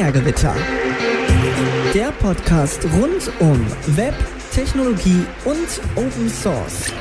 Binärgewitter. Der Podcast rund um Web, Technologie und Open Source.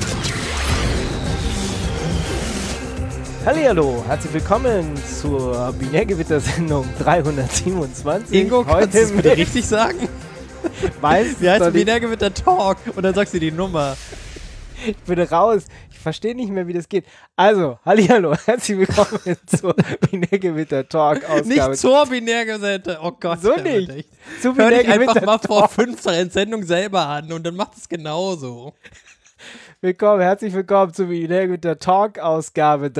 Hallihallo, herzlich willkommen zur Binärgewitter-Sendung 327. Ingo, kannst du es bitte richtig sagen? Wie heißt Binärgewitter Talk? Und dann sagst du die Nummer. Ich bin raus. Ich verstehe nicht mehr, wie das geht. Also, hallihallo, herzlich willkommen zur Binärgewitter Talk Ausgabe. Nicht zur Binärgewitter. Oh Gott. So nicht. Hör dich einfach mal vor 5 Sendungen selber an und dann macht es genauso. Herzlich willkommen zur Binärgewitter Talk Ausgabe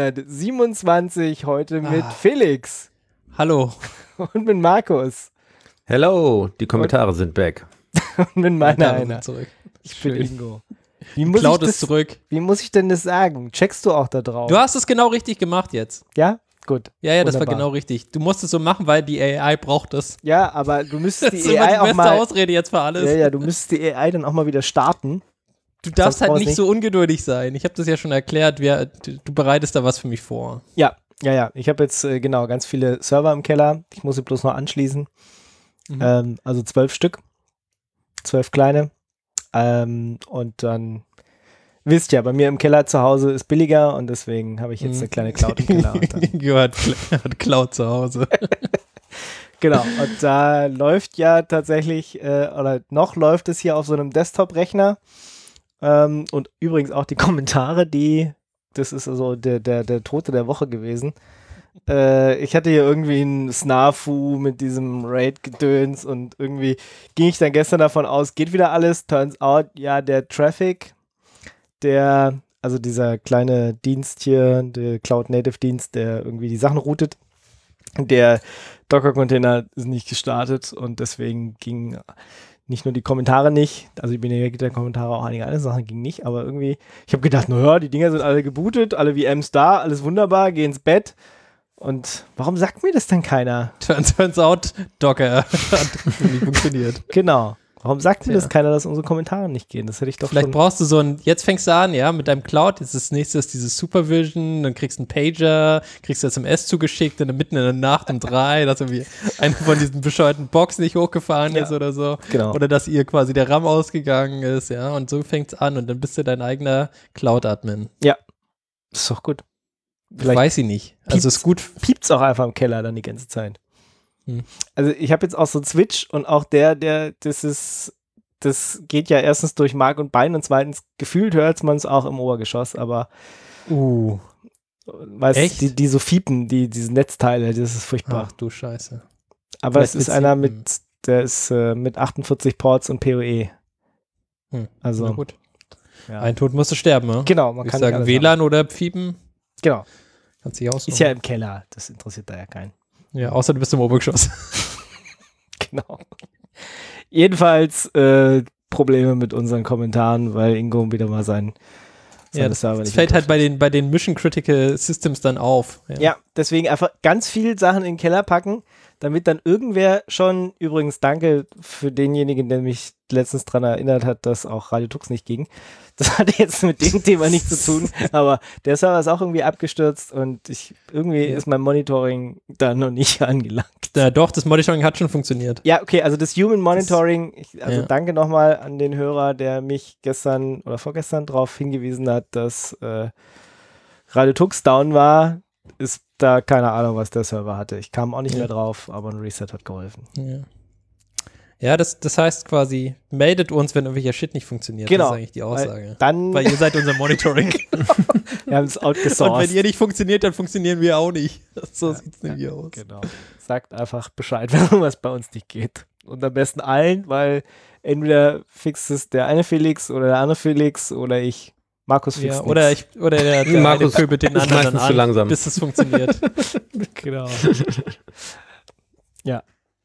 327. Heute mit Felix. Hallo. Und mit Markus. Hello, die Kommentare sind back. Und mit meiner einer. Zurück. Ich bin Ingo. Cloud ist zurück. Wie muss ich denn das sagen? Checkst du auch da drauf? Du hast es genau richtig gemacht jetzt. Ja? Gut. Ja, das war genau richtig. Du musst es so machen, weil die AI braucht es. Ja, aber du müsstest Das ist die AI immer die auch mal... beste Ausrede jetzt für alles. Ja, du müsstest die AI dann auch mal wieder starten. Du darfst halt nicht so ungeduldig sein. Ich habe das ja schon erklärt. Du bereitest da was für mich vor. Ja. Ich habe jetzt ganz viele Server im Keller. Ich muss sie bloß noch anschließen. Also 12 Stück. 12 kleine. Und dann... Wisst ja, bei mir im Keller zu Hause ist billiger und deswegen habe ich jetzt eine kleine Cloud im Keller. Gehört Cloud zu Hause. Genau, und da läuft ja tatsächlich, oder noch läuft es hier auf so einem Desktop-Rechner. Und übrigens auch die Kommentare, das ist also der Tote der Woche gewesen. Ich hatte hier irgendwie einen Snafu mit diesem Raid-Gedöns und irgendwie ging ich dann gestern davon aus, geht wieder alles. Turns out, ja, der Traffic, also dieser kleine Dienst hier, der Cloud-Native-Dienst, der irgendwie die Sachen routet, der Docker-Container ist nicht gestartet und deswegen ging nicht nur die Kommentare nicht, also die Binärgewitter-Kommentare, auch einige andere Sachen gingen nicht, aber irgendwie, ich habe gedacht, naja, die Dinger sind alle gebootet, alle VMs da, alles wunderbar, geh ins Bett. Und warum sagt mir das denn keiner? Turns out, Docker hat nicht funktioniert. Genau. Warum sagt mir das keiner, dass unsere Kommentare nicht gehen? Das hätte ich doch Vielleicht brauchst du jetzt fängst du an, ja, mit deinem Cloud, jetzt das nächste ist dieses Supervision, dann kriegst du einen Pager, kriegst du SMS zugeschickt und dann mitten in der Nacht um 3, dass irgendwie eine von diesen bescheuerten Boxen nicht hochgefahren ist oder so. Genau. Oder dass ihr quasi der RAM ausgegangen ist, ja, und so fängt's an und dann bist du dein eigener Cloud-Admin. Ja, das ist doch gut. Vielleicht weiß ich nicht. Also ist gut. Piept's auch einfach im Keller dann die ganze Zeit. Also ich habe jetzt auch so Switch und auch das geht ja erstens durch Mark und Bein und zweitens gefühlt hört man es auch im Obergeschoss, aber weißt du, die so fiepen, diese Netzteile, das ist furchtbar. Ach du Scheiße. Aber es ist einer der ist mit 48 Ports und PoE. Also na gut. Ja. Ein Tod musst du sterben, ne? Genau, man ich kann sagen WLAN oder Piepen. Genau. Kannst dich aussuchen. Ist ja im Keller, das interessiert da ja keinen. Ja, außer du bist im Obergeschoss. Genau. Jedenfalls Probleme mit unseren Kommentaren, weil Ingo wieder mal seine Server nicht. Das fällt halt bei den Mission Critical Systems dann auf. Ja, deswegen einfach ganz viele Sachen in den Keller packen, damit dann irgendwer schon, übrigens danke für denjenigen, der mich letztens daran erinnert hat, dass auch Radio Tux nicht ging. Das hatte jetzt mit dem Thema nichts zu tun, aber der Server ist auch irgendwie abgestürzt und ist mein Monitoring da noch nicht angelangt. Ja, doch, das Monitoring hat schon funktioniert. Ja, okay, also das Human Monitoring, danke nochmal an den Hörer, der mich gestern oder vorgestern darauf hingewiesen hat, dass Radio Tux down war, ist da keine Ahnung, was der Server hatte. Ich kam auch nicht mehr drauf, aber ein Reset hat geholfen. Ja, das heißt quasi, meldet uns, wenn irgendwelcher Shit nicht funktioniert. Genau. Das ist eigentlich die Aussage. Weil ihr seid unser Monitoring. Wir haben es outgesourced. Und wenn ihr nicht funktioniert, dann funktionieren wir auch nicht. So sieht es nämlich aus. Genau. Sagt einfach Bescheid, wenn irgendwas bei uns nicht geht. Und am besten allen, weil entweder fixt es der eine Felix oder der andere Felix oder ich. Markus fixt oder der Markus pöbelt den anderen an, zu langsam, bis es funktioniert. Genau. Ja.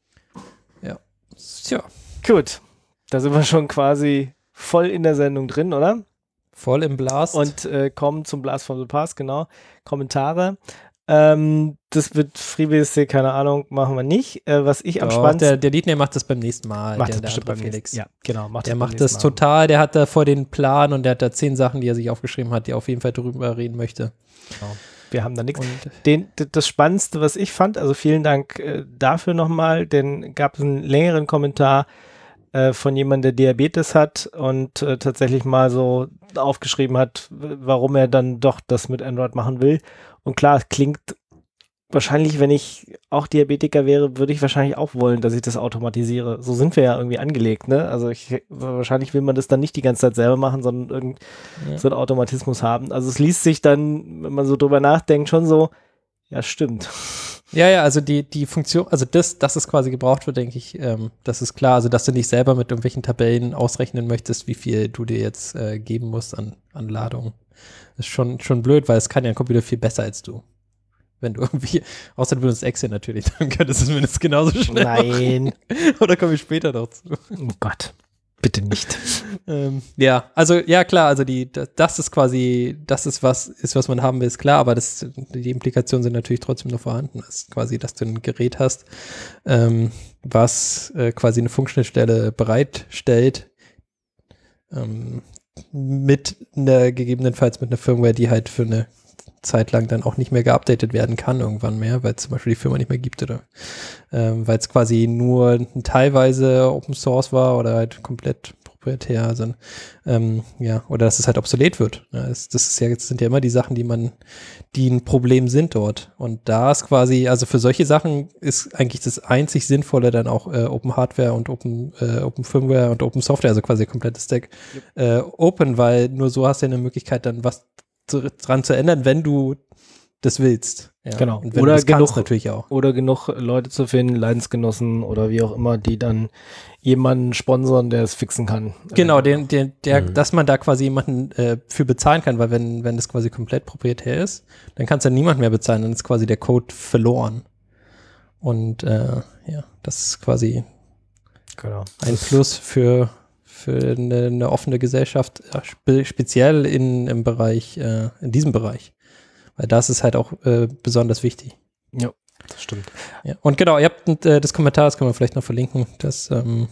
Tja. Gut. Da sind wir schon quasi voll in der Sendung drin, oder? Voll im Blast. Und kommen zum Blast from the Past, genau. Kommentare. Das wird FreeBSD, keine Ahnung, machen wir nicht. Was ich am spannendsten... Der Liedney macht das beim nächsten Mal. Macht das bestimmt beim Felix. Ja, genau. Der macht das total, der hat da vor den Plan und der hat da 10 Sachen, die er sich aufgeschrieben hat, die er auf jeden Fall drüber reden möchte. Genau. wir haben da nichts. Das Spannendste, was ich fand, also vielen Dank dafür nochmal, denn gab es einen längeren Kommentar von jemandem, der Diabetes hat und tatsächlich mal so aufgeschrieben hat, warum er dann doch das mit Android machen will. Und klar, es klingt wahrscheinlich, wenn ich auch Diabetiker wäre, würde ich wahrscheinlich auch wollen, dass ich das automatisiere. So sind wir ja irgendwie angelegt, ne? Also wahrscheinlich will man das dann nicht die ganze Zeit selber machen, sondern so einen Automatismus haben. Also es liest sich dann, wenn man so drüber nachdenkt, schon so, ja, stimmt. Ja, also die Funktion, also dass es quasi gebraucht wird, denke ich, das ist klar. Also, dass du nicht selber mit irgendwelchen Tabellen ausrechnen möchtest, wie viel du dir jetzt geben musst an Ladung. Das ist schon blöd, weil es kann ja ein Computer viel besser als du. Wenn du irgendwie, außer du benutzt Excel natürlich, dann könntest du es mindestens genauso schnell Nein. machen. Oder komme ich später noch zu. Oh Gott, bitte nicht. Ja, also ja klar, also das ist quasi, was man haben will, ist klar, aber die Implikationen sind natürlich trotzdem noch vorhanden. Das ist quasi, dass du ein Gerät hast, was quasi eine Funkschnittstelle bereitstellt, gegebenenfalls mit einer Firmware, die halt für eine Zeit lang dann auch nicht mehr geupdatet werden kann irgendwann mehr, weil es zum Beispiel die Firma nicht mehr gibt oder weil es quasi nur teilweise Open Source war oder halt komplett proprietär, also, oder dass es halt obsolet wird. Ja, das sind ja immer die Sachen, die ein Problem sind dort. Und da ist quasi, also für solche Sachen ist eigentlich das einzig Sinnvolle dann auch Open Hardware und Open Firmware und Open Software, also quasi der komplette Stack Open, weil nur so hast du ja eine Möglichkeit, dann was dran zu ändern, wenn du das willst. Ja. Genau. Und wenn oder du das kannst, natürlich auch. Oder genug Leute zu finden, Leidensgenossen oder wie auch immer, die dann jemanden sponsern, der es fixen kann. Genau, dass man da quasi jemanden für bezahlen kann, weil wenn das quasi komplett proprietär ist, dann kannst du niemand mehr bezahlen, dann ist quasi der Code verloren. Und das ist quasi ein Plus für eine offene Gesellschaft, speziell in diesem Bereich. Weil das ist halt auch besonders wichtig. Ja, das stimmt. Ja. Und genau, ihr habt das Kommentar, das können wir vielleicht noch verlinken, dass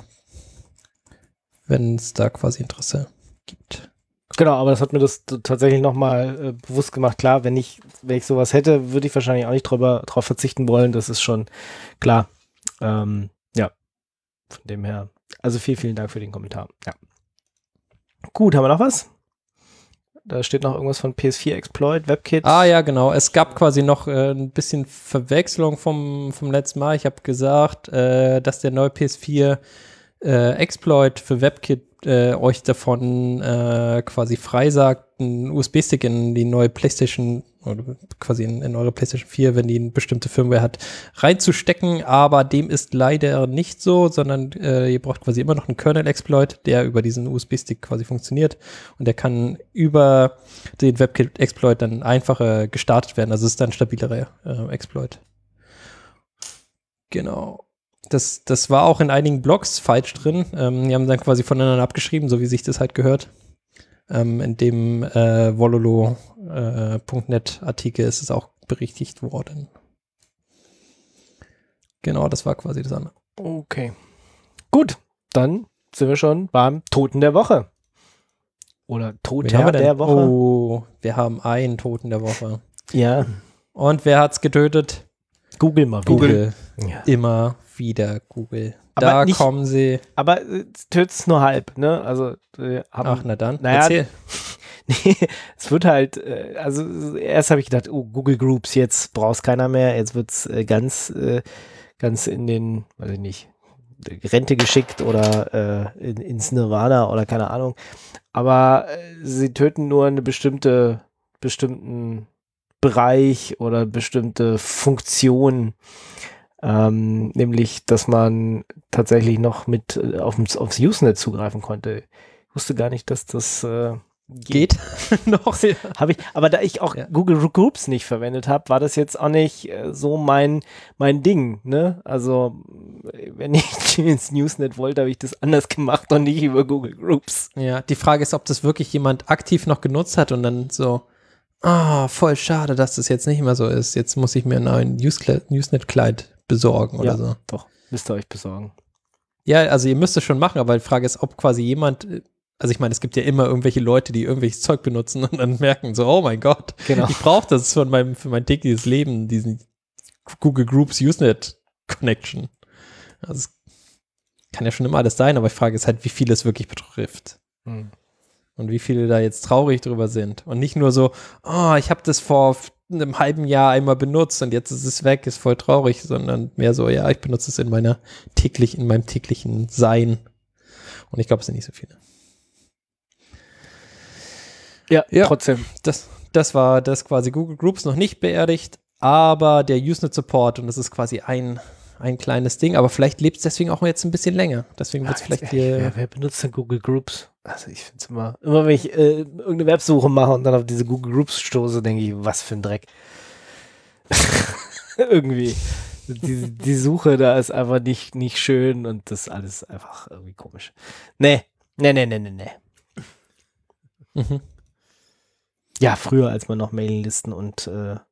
wenn es da quasi Interesse gibt. Genau, aber das hat mir das tatsächlich nochmal bewusst gemacht. Klar, wenn ich sowas hätte, würde ich wahrscheinlich auch nicht drauf verzichten wollen. Das ist schon klar. Von dem her. Also vielen Dank für den Kommentar. Ja. Gut, haben wir noch was? Da steht noch irgendwas von PS4 Exploit, WebKit. Ah ja, genau. Es gab quasi noch ein bisschen Verwechslung vom letzten Mal. Ich habe gesagt, dass der neue PS4 Exploit für WebKit euch davon quasi freisagt, einen USB-Stick in die neue PlayStation oder quasi in eure PlayStation 4, wenn die eine bestimmte Firmware hat, reinzustecken, aber dem ist leider nicht so, sondern ihr braucht quasi immer noch einen Kernel-Exploit, der über diesen USB-Stick quasi funktioniert und der kann über den WebKit-Exploit dann einfacher gestartet werden, also es ist dann ein stabilerer Exploit. Genau. Das war auch in einigen Blogs falsch drin. Die haben dann quasi voneinander abgeschrieben, so wie sich das halt gehört. In dem Wololo.net Artikel ist es auch berichtigt worden. Genau, das war quasi das andere. Okay. Gut, dann sind wir schon beim Toten der Woche. Oder Toter der Woche. Oh, wir haben einen Toten der Woche. Ja. Und wer hat's getötet? Google mal. Google. Ja. Immer wieder Google. Aber da nicht, kommen sie. Aber tötet es nur halb, ne? Also ach, na dann. Erzähl. Nee, es wird halt, also erst habe ich gedacht, Google Groups, jetzt brauchst keiner mehr, jetzt wird es ganz in den, weiß ich nicht, Rente geschickt oder ins Nirvana oder keine Ahnung. Aber sie töten nur einen bestimmten Bereich oder bestimmte Funktion. Nämlich, dass man tatsächlich noch mit aufs Usenet zugreifen konnte. Ich wusste gar nicht, dass das geht. Noch. Ja. Habe ich, aber da ich auch Google Groups nicht verwendet habe, war das jetzt auch nicht so mein Ding, ne? Also, wenn ich ins Usenet wollte, habe ich das anders gemacht und nicht über Google Groups. Ja, die Frage ist, ob das wirklich jemand aktiv noch genutzt hat und dann so, voll schade, dass das jetzt nicht mehr so ist. Jetzt muss ich mir einen neuen Usenet-Client besorgen oder so. Doch, müsst ihr euch besorgen. Ja, also ihr müsst es schon machen, aber die Frage ist, ob quasi jemand also ich meine, es gibt ja immer irgendwelche Leute, die irgendwelches Zeug benutzen und dann merken so, oh mein Gott, Genau. ich brauche das für mein tägliches Leben, diesen Google Groups Usenet Connection. Also es kann ja schon immer alles sein, aber ich frage jetzt halt, wie viel es wirklich betrifft. Hm. Und wie viele da jetzt traurig drüber sind. Und nicht nur so, oh, ich habe das vor einem halben Jahr einmal benutzt und jetzt ist es weg, ist voll traurig, sondern mehr so, ja, ich benutze es in meinem täglichen Sein. Und ich glaube, es sind nicht so viele. Ja, Ja. trotzdem. Das war das quasi Google Groups noch nicht beerdigt, aber der Usenet Support, und das ist quasi ein kleines Ding, aber vielleicht lebt es deswegen auch jetzt ein bisschen länger. Deswegen wird es vielleicht hier. Wer benutzt denn Google Groups? Also ich finde es immer wenn ich irgendeine Websuche mache und dann auf diese Google Groups stoße, denke ich, was für ein Dreck. Irgendwie. Die Suche da ist einfach nicht schön und das ist alles einfach irgendwie komisch. Nee. Mhm. Ja, früher, als man noch Mailinglisten und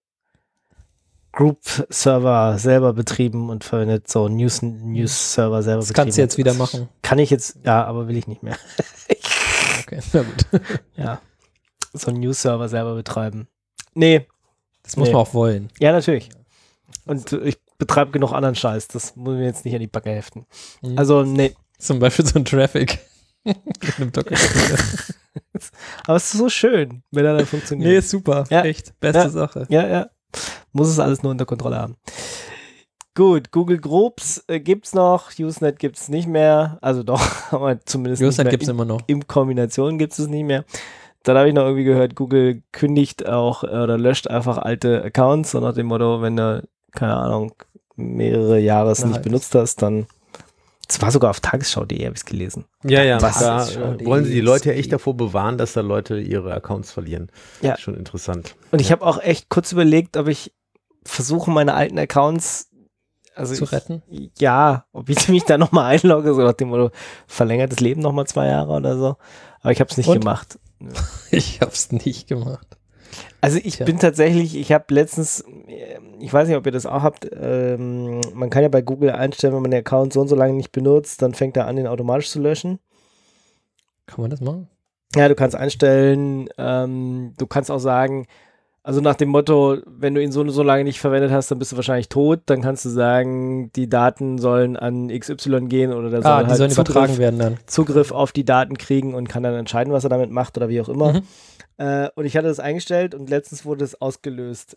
Group-Server selber betrieben und verwendet, so News-Server selber betrieben. Das kannst du jetzt wieder machen. Kann ich jetzt, ja, aber will ich nicht mehr. Okay, na gut. Ja, so einen News-Server selber betreiben. Nee. Das muss man auch wollen. Ja, natürlich. Und ich betreibe genug anderen Scheiß, das muss mir jetzt nicht an die Backe heften. Mhm. Also, nee. Zum Beispiel so ein Traffic. Mit einem Docker. Aber es ist so schön, wenn er dann funktioniert. Nee, ist super. Ja. Echt. Beste Sache. Ja. Muss es alles nur unter Kontrolle haben. Gut, Google Groups gibt's noch, Usenet gibt's nicht mehr. Also doch, aber zumindest Usenet nicht gibt es mehr immer noch. in Kombination gibt es nicht mehr. Dann habe ich noch irgendwie gehört, Google kündigt auch oder löscht einfach alte Accounts, so nach dem Motto, wenn du, keine Ahnung, mehrere Jahre es nicht benutzt hast, dann. Das war sogar auf tagesschau.de, habe ich es gelesen. Ja, Was da ist schon wollen sie die Leute ja echt die- davor bewahren, dass da Leute ihre Accounts verlieren. Ja. Schon interessant. Und ich habe auch echt kurz überlegt, ob ich versuche, meine alten Accounts Zu retten? Ja, ob ich mich da nochmal einlogge, so nach dem Motto, verlängertes Leben nochmal 2 Jahre oder so. Aber ich habe es nicht Und? gemacht. Ich hab's nicht gemacht. Also ich bin tatsächlich, ich habe letztens, ich weiß nicht, ob ihr das auch habt, man kann ja bei Google einstellen, wenn man den Account so und so lange nicht benutzt, dann fängt er an, den automatisch zu löschen. Kann man das machen? Ja, du kannst einstellen, du kannst auch sagen, also nach dem Motto, wenn du ihn so und so lange nicht verwendet hast, dann bist du wahrscheinlich tot, dann kannst du sagen, die Daten sollen an XY gehen oder der soll Die halt sollen übertragen werden dann. Zugriff auf die Daten kriegen und kann dann entscheiden, was er damit macht oder wie auch immer. Mhm. Und ich hatte das eingestellt und letztens wurde es ausgelöst.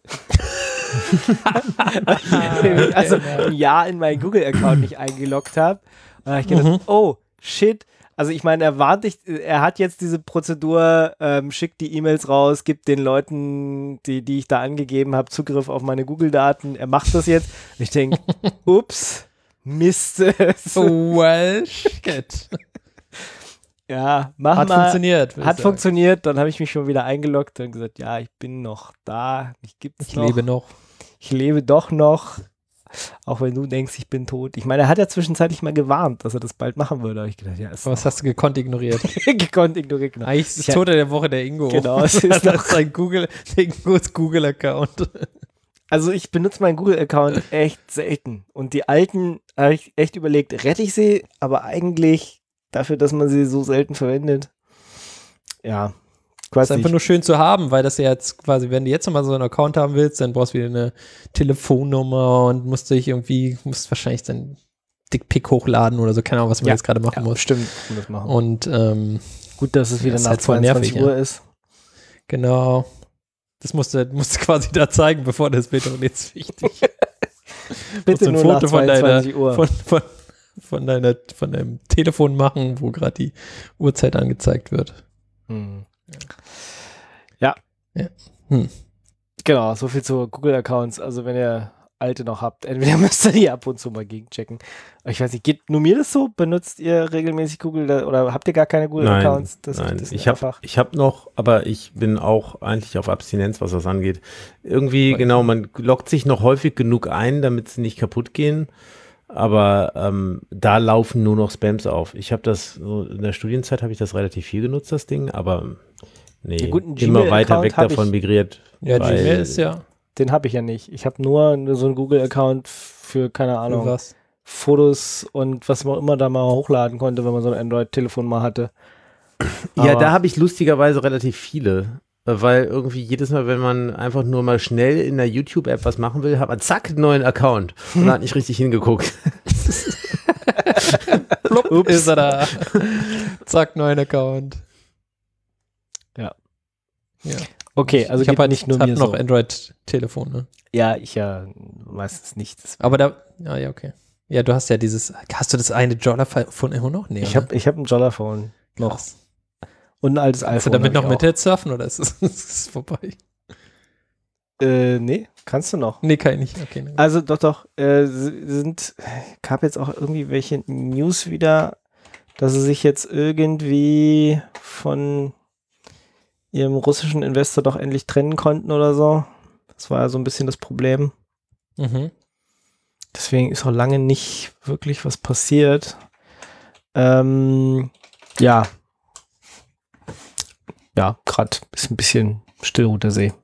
Also ein Jahr in meinen Google-Account nicht eingeloggt habe. Und da habe ich gedacht, oh, shit. Also ich meine, er hat jetzt diese Prozedur, schickt die E-Mails raus, gibt den Leuten, die ich da angegeben habe, Zugriff auf meine Google-Daten. Er macht das jetzt. Und ich denke, ups, Mist. Well, shit. Ja, mach Hat mal. funktioniert. Hat funktioniert, dann habe ich mich schon wieder eingeloggt und gesagt, ja, ich bin noch da, mich gibt's Ich noch. lebe noch. Ich lebe doch noch, auch wenn du denkst, ich bin tot. Ich meine, er hat ja zwischenzeitlich mal gewarnt, dass er das bald machen würde. Da habe ich gedacht, ja, ist Was hast du gekonnt ignoriert? gekonnt ignoriert. Genau. Eigentlich ist es Tote der Woche der Ingo. Genau, es ist das noch- ist sein Ingos Google-Account. Also ich benutze meinen Google-Account echt selten. Und die alten habe ich echt überlegt, rette ich sie, aber eigentlich dafür, dass man sie so selten verwendet. Ja, Das ist einfach nur schön zu haben, weil das ja jetzt quasi, wenn du jetzt nochmal so einen Account haben willst, dann brauchst du wieder eine Telefonnummer und musst wahrscheinlich deinen Dickpick hochladen oder so, keine Ahnung, was man jetzt gerade machen muss. Stimmt, muss das machen. Und Gut, dass es wieder das ist nach halt voll 22 nervig, Uhr ja. ist. genau, das musst du quasi da zeigen, bevor das Bild und jetzt wichtig. Bitte ein nur Foto nach 22 Uhr. von deinem Telefon machen, wo gerade die Uhrzeit angezeigt wird. Hm. Genau, so viel zu Google-Accounts. Also wenn ihr alte noch habt, entweder müsst ihr die ab und zu mal gegenchecken. Aber ich weiß nicht, geht nur mir das so? Benutzt ihr regelmäßig Google oder habt ihr gar keine Google-Accounts? Nein, ich habe noch, aber ich bin auch eigentlich auf Abstinenz, was das angeht. Irgendwie, genau, man loggt sich noch häufig genug ein, damit sie nicht kaputt gehen. Aber da laufen nur noch Spams auf. Ich habe das, so in der Studienzeit habe ich das relativ viel genutzt, das Ding, aber nee, Ja, gut, einen immer weiter Gmail-Account weg hab davon ich. migriert. Ja, weil- Gmail ist ja Den habe ich ja nicht. Ich habe nur so einen Google-Account für, keine Ahnung, was. Fotos und was man immer da mal hochladen konnte, wenn man so ein Android-Telefon mal hatte. Ja, Aber- da habe ich lustigerweise relativ viele. Weil irgendwie jedes Mal, wenn man einfach nur mal schnell in der YouTube-App was machen will, hat man zack, einen neuen Account und hat nicht richtig hingeguckt. Plupp, ist er da. Zack, neuen Account. Ja. Ja. Okay, also ich habe geht halt nicht nur hab mir noch so. Android-Telefon, ne? Ja, ich ja meistens nicht. Aber da, ja, okay. Ja, du hast ja hast du das eine Jolla-Phone immer noch? Nee, Ich habe ein Jolla-Phone noch. Krass. Und ein altes Kannst du iPhone. damit hab noch ich Internet surfen oder ist es vorbei? auch. Nee, kannst du noch. Nee, kann ich nicht. Okay, nee. Also doch, gab jetzt auch irgendwie welche News wieder, dass sie sich jetzt irgendwie von ihrem russischen Investor doch endlich trennen konnten oder so. Das war ja so ein bisschen das Problem. Mhm. Deswegen ist auch lange nicht wirklich was passiert. Ja. Ja, gerade ist ein bisschen still unter See.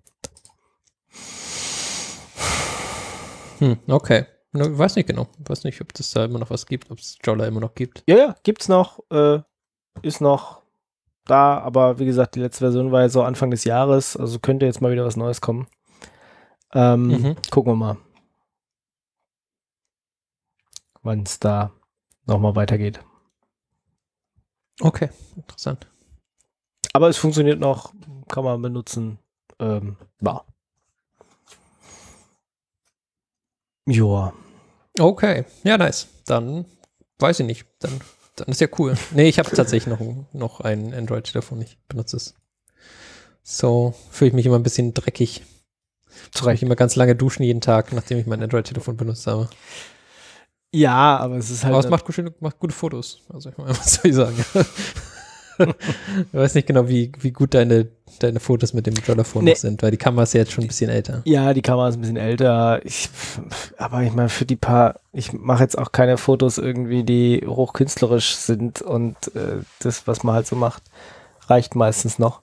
Okay. Weiß nicht genau. Weiß nicht, ob das da immer noch was gibt, ob es Jolla immer noch gibt. Ja, gibt's noch, ist noch da, aber wie gesagt, die letzte Version war ja so Anfang des Jahres, also könnte jetzt mal wieder was Neues kommen. Gucken wir mal, wann es da nochmal weitergeht. Okay, interessant. Aber es funktioniert noch, kann man benutzen. Ja. Joa. Okay, ja, nice. Dann weiß ich nicht. Dann ist ja cool. Nee, ich habe tatsächlich noch ein Android-Telefon. Ich benutze es. So fühle ich mich immer ein bisschen dreckig. Ich immer ganz lange duschen jeden Tag, nachdem ich mein Android-Telefon benutzt habe. Ja, aber es ist halt. Aber es macht gute Fotos. Also ich meine, was soll ich sagen? Ich weiß nicht genau, wie gut deine Fotos mit dem Jolla-Phone noch sind, weil die Kamera ist ja jetzt schon ein bisschen älter. Ja, die Kamera ist ein bisschen älter. Aber ich meine, ich mache jetzt auch keine Fotos irgendwie, die hochkünstlerisch sind und das, was man halt so macht, reicht meistens noch.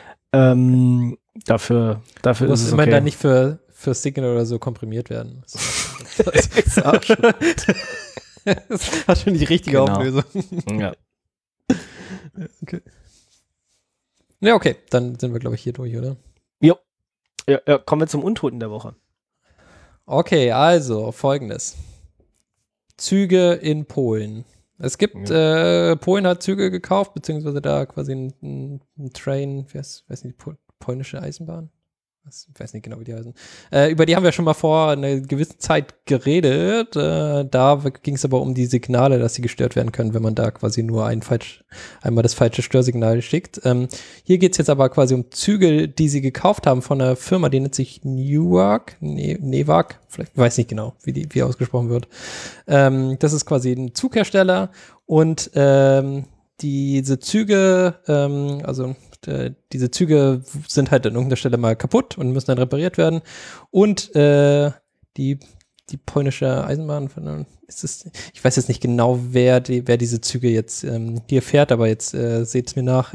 Dafür ist Muss es immerhin okay. dann nicht für Signal oder so komprimiert werden. Das ist auch schon. Das hat schon die richtige Genau. Auflösung. Ja. Okay. Ja, okay, dann sind wir, glaube ich, hier durch, oder? Ja, kommen wir zum Untoten der Woche. Okay, also folgendes. Züge in Polen. Es gibt, Polen hat Züge gekauft, beziehungsweise da quasi ein Train, weiß nicht, polnische Eisenbahn? Ich weiß nicht genau, wie die heißen. Über die haben wir schon mal vor einer gewissen Zeit geredet. Da ging es aber um die Signale, dass sie gestört werden können, wenn man da quasi nur einmal das falsche Störsignal schickt. Hier geht es jetzt aber quasi um Züge, die sie gekauft haben von einer Firma, die nennt sich Newag, vielleicht, ich weiß nicht genau, wie ausgesprochen wird. Das ist quasi ein Zughersteller und diese Züge, diese Züge sind halt an irgendeiner Stelle mal kaputt und müssen dann repariert werden. Und die polnische Eisenbahn, ich weiß jetzt nicht genau, wer diese Züge jetzt hier fährt, aber jetzt seht es mir nach.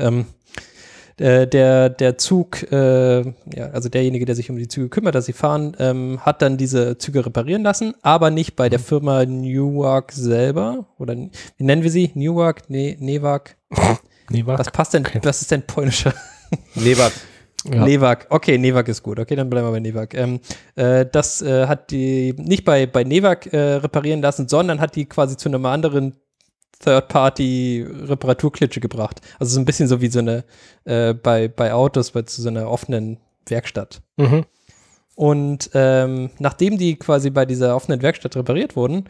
Der Zug, also derjenige, der sich um die Züge kümmert, dass sie fahren, hat dann diese Züge reparieren lassen, aber nicht bei der Firma Newag selber. Oder wie nennen wir sie? Newag? Newag? Was passt denn? Was ist denn polnischer? Newag. Ja. Newag. Okay, Newag ist gut. Okay, dann bleiben wir bei Newag. Das hat die nicht bei Newag reparieren lassen, sondern hat die quasi zu einem anderen Third-Party-Reparaturklitsche gebracht. Also so ein bisschen so wie so eine bei Autos, zu so einer offenen Werkstatt. Mhm. Und nachdem die quasi bei dieser offenen Werkstatt repariert wurden,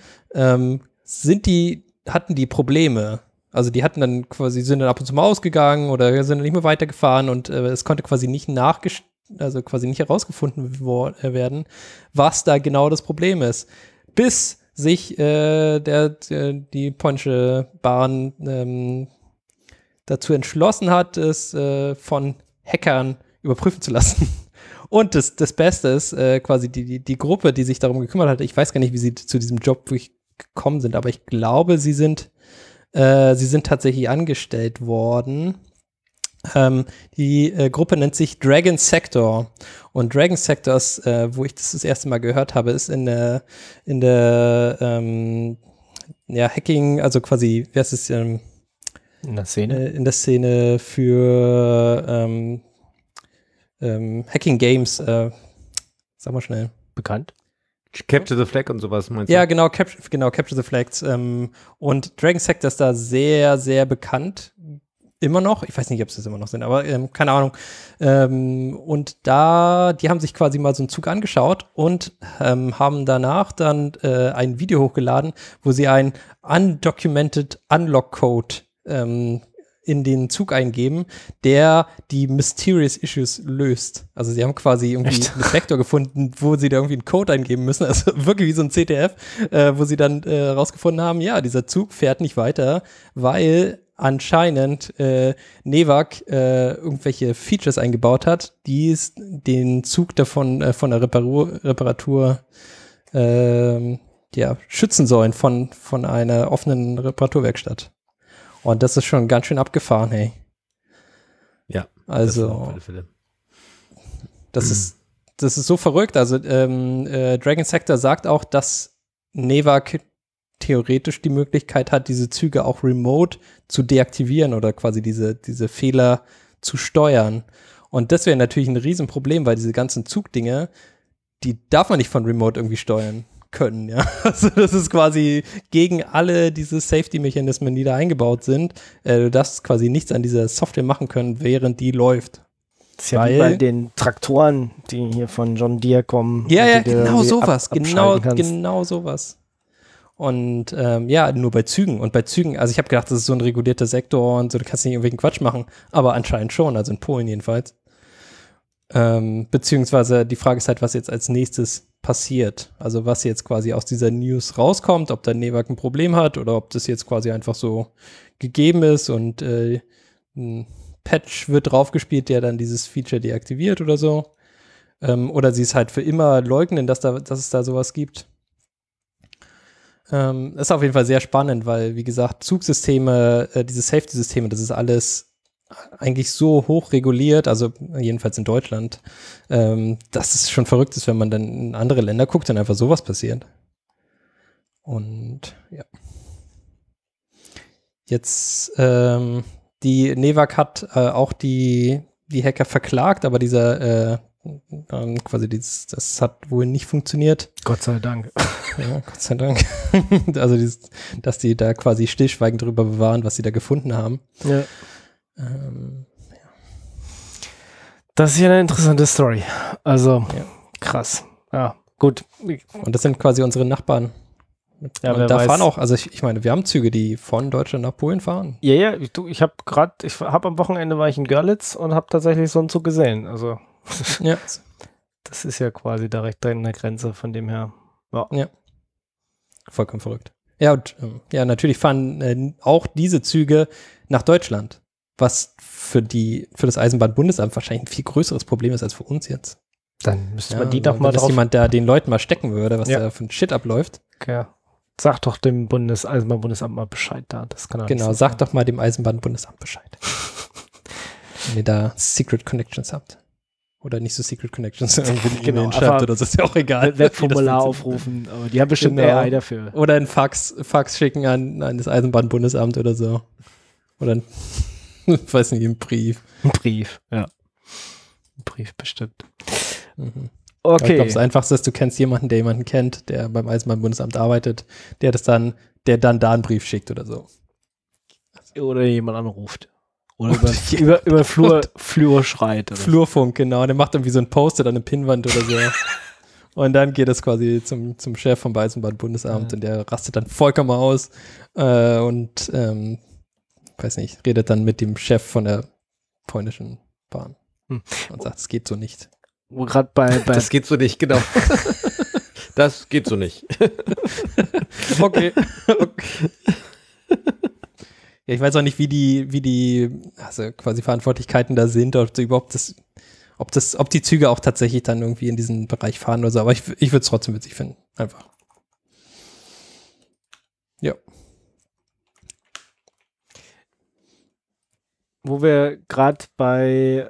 hatten die Probleme. Also die hatten dann quasi, sind dann ab und zu mal ausgegangen oder sind dann nicht mehr weitergefahren und es konnte quasi nicht herausgefunden werden, was da genau das Problem ist. Bis sich die polnische Bahn dazu entschlossen hat, es von Hackern überprüfen zu lassen. Und das Beste ist quasi die Gruppe, die sich darum gekümmert hat. Ich weiß gar nicht, wie sie zu diesem Job gekommen sind, aber ich glaube, sie sind tatsächlich angestellt worden. Die Gruppe nennt sich Dragon Sector. Und Dragon Sector ist, wo ich das erste Mal gehört habe, ist in der Hacking, also quasi, wie heißt es, In der Szene? In der Szene für Hacking Games. Sag mal schnell. Bekannt? Capture the Flag und sowas meinst du? Ja, genau, Capture the Flags. Und Dragon Sector ist da sehr, sehr bekannt. Immer noch. Ich weiß nicht, ob sie das immer noch sind, aber keine Ahnung. Und die haben sich quasi mal so einen Zug angeschaut und haben danach dann ein Video hochgeladen, wo sie einen Undocumented Unlock Code in den Zug eingeben, der die Mysterious Issues löst. Also sie haben quasi irgendwie einen Vektor gefunden, wo sie da irgendwie einen Code eingeben müssen, also wirklich wie so ein CTF, wo sie dann rausgefunden haben, ja, dieser Zug fährt nicht weiter, weil anscheinend Nevak irgendwelche Features eingebaut hat, die den Zug davon von der Reparatur schützen sollen von einer offenen Reparaturwerkstatt. Und das ist schon ganz schön abgefahren, hey. Ja. Also, das ist so verrückt. Also, Dragon Sector sagt auch, dass Nevak theoretisch die Möglichkeit hat, diese Züge auch remote zu deaktivieren oder quasi diese Fehler zu steuern. Und das wäre natürlich ein Riesenproblem, weil diese ganzen Zugdinge, die darf man nicht von remote irgendwie steuern können, ja. Also das ist quasi gegen alle diese Safety-Mechanismen, die da eingebaut sind. Du darfst quasi nichts an dieser Software machen können, während die läuft. Das ist ja wie bei den Traktoren, die hier von John Deere kommen. Ja, genau sowas. Genau sowas. Und nur bei Zügen. Und bei Zügen, also ich habe gedacht, das ist so ein regulierter Sektor und so, du kannst nicht irgendwelchen Quatsch machen. Aber anscheinend schon, also in Polen jedenfalls. Beziehungsweise die Frage ist halt, was jetzt als nächstes passiert. Also was jetzt quasi aus dieser News rauskommt, ob da Nevak ein Problem hat oder ob das jetzt quasi einfach so gegeben ist und ein Patch wird draufgespielt, der dann dieses Feature deaktiviert oder so. Oder sie es halt für immer leugnen, dass es da sowas gibt. Ist auf jeden Fall sehr spannend, weil, wie gesagt, Zugsysteme, diese Safety-Systeme, das ist alles eigentlich so hoch reguliert, also jedenfalls in Deutschland, dass es schon verrückt ist, wenn man dann in andere Länder guckt und einfach sowas passiert. Und ja. Jetzt, die Nevak hat auch die Hacker verklagt, aber dieser quasi das hat wohl nicht funktioniert. Gott sei Dank. Ja, Gott sei Dank. Also, dass die da quasi stillschweigend drüber bewahren, was sie da gefunden haben. Ja. Das ist ja eine interessante Story. Also, krass. Ja, gut. Und das sind quasi unsere Nachbarn. Ja, und da fahren auch, also ich meine, wir haben Züge, die von Deutschland nach Polen fahren. Ja, ich habe am Wochenende war ich in Görlitz und habe tatsächlich so einen Zug gesehen. Also, ja. Das ist ja quasi direkt an der Grenze, von dem her. Ja. Vollkommen verrückt. Ja, und natürlich fahren auch diese Züge nach Deutschland, was für das Eisenbahnbundesamt wahrscheinlich ein viel größeres Problem ist als für uns jetzt. Dann müsste man die doch mal drauf... Dass jemand da den Leuten mal stecken würde, was da für ein Shit abläuft. Okay. Sag doch dem Eisenbahnbundesamt mal Bescheid da. Das kann genau, sag doch mal dem Eisenbahnbundesamt Bescheid. Wenn ihr da Secret Connections habt. Oder nicht so Secret Connections, irgendwie genau, schreibt oder so, ist ja auch egal. Webformular aufrufen, aber die haben bestimmt AI dafür. Oder ein Fax schicken an das Eisenbahnbundesamt oder so. Oder ein, weiß nicht, ein Brief. Ein Brief, ja. Ein Brief bestimmt. Mhm. Okay. Ich glaube, das Einfachste ist, du kennst jemanden, der jemanden kennt, der beim Eisenbahnbundesamt arbeitet, der dann da einen Brief schickt oder so. Oder jemand anruft. Oder über Flur schreit. Oder Flurfunk, genau. Der macht irgendwie so ein Post-it an eine Pinnwand oder so. Und dann geht es quasi zum Chef vom Eisenbahnbundesamt und der rastet dann vollkommen aus und weiß nicht, redet dann mit dem Chef von der polnischen Bahn und sagt, es geht so nicht. Wo gerade bei das geht so nicht, genau. Das geht so nicht. Okay. Ja, ich weiß auch nicht, wie die also quasi Verantwortlichkeiten da sind, ob die Züge auch tatsächlich dann irgendwie in diesen Bereich fahren oder so, aber ich würde es trotzdem witzig finden. Einfach. Ja. Wo wir gerade bei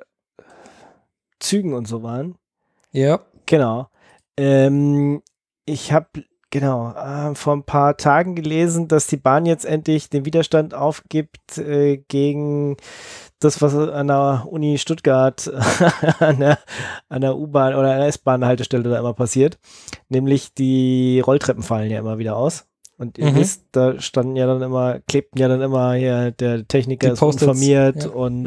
Zügen und so waren. Ja. Genau. Ich habe vor ein paar Tagen gelesen, dass die Bahn jetzt endlich den Widerstand aufgibt gegen das, was an der Uni Stuttgart an der U-Bahn oder an der S-Bahn-Haltestelle da immer passiert. Nämlich die Rolltreppen fallen ja immer wieder aus. Und ihr wisst, da klebten ja dann immer hier, der Techniker ist informiert und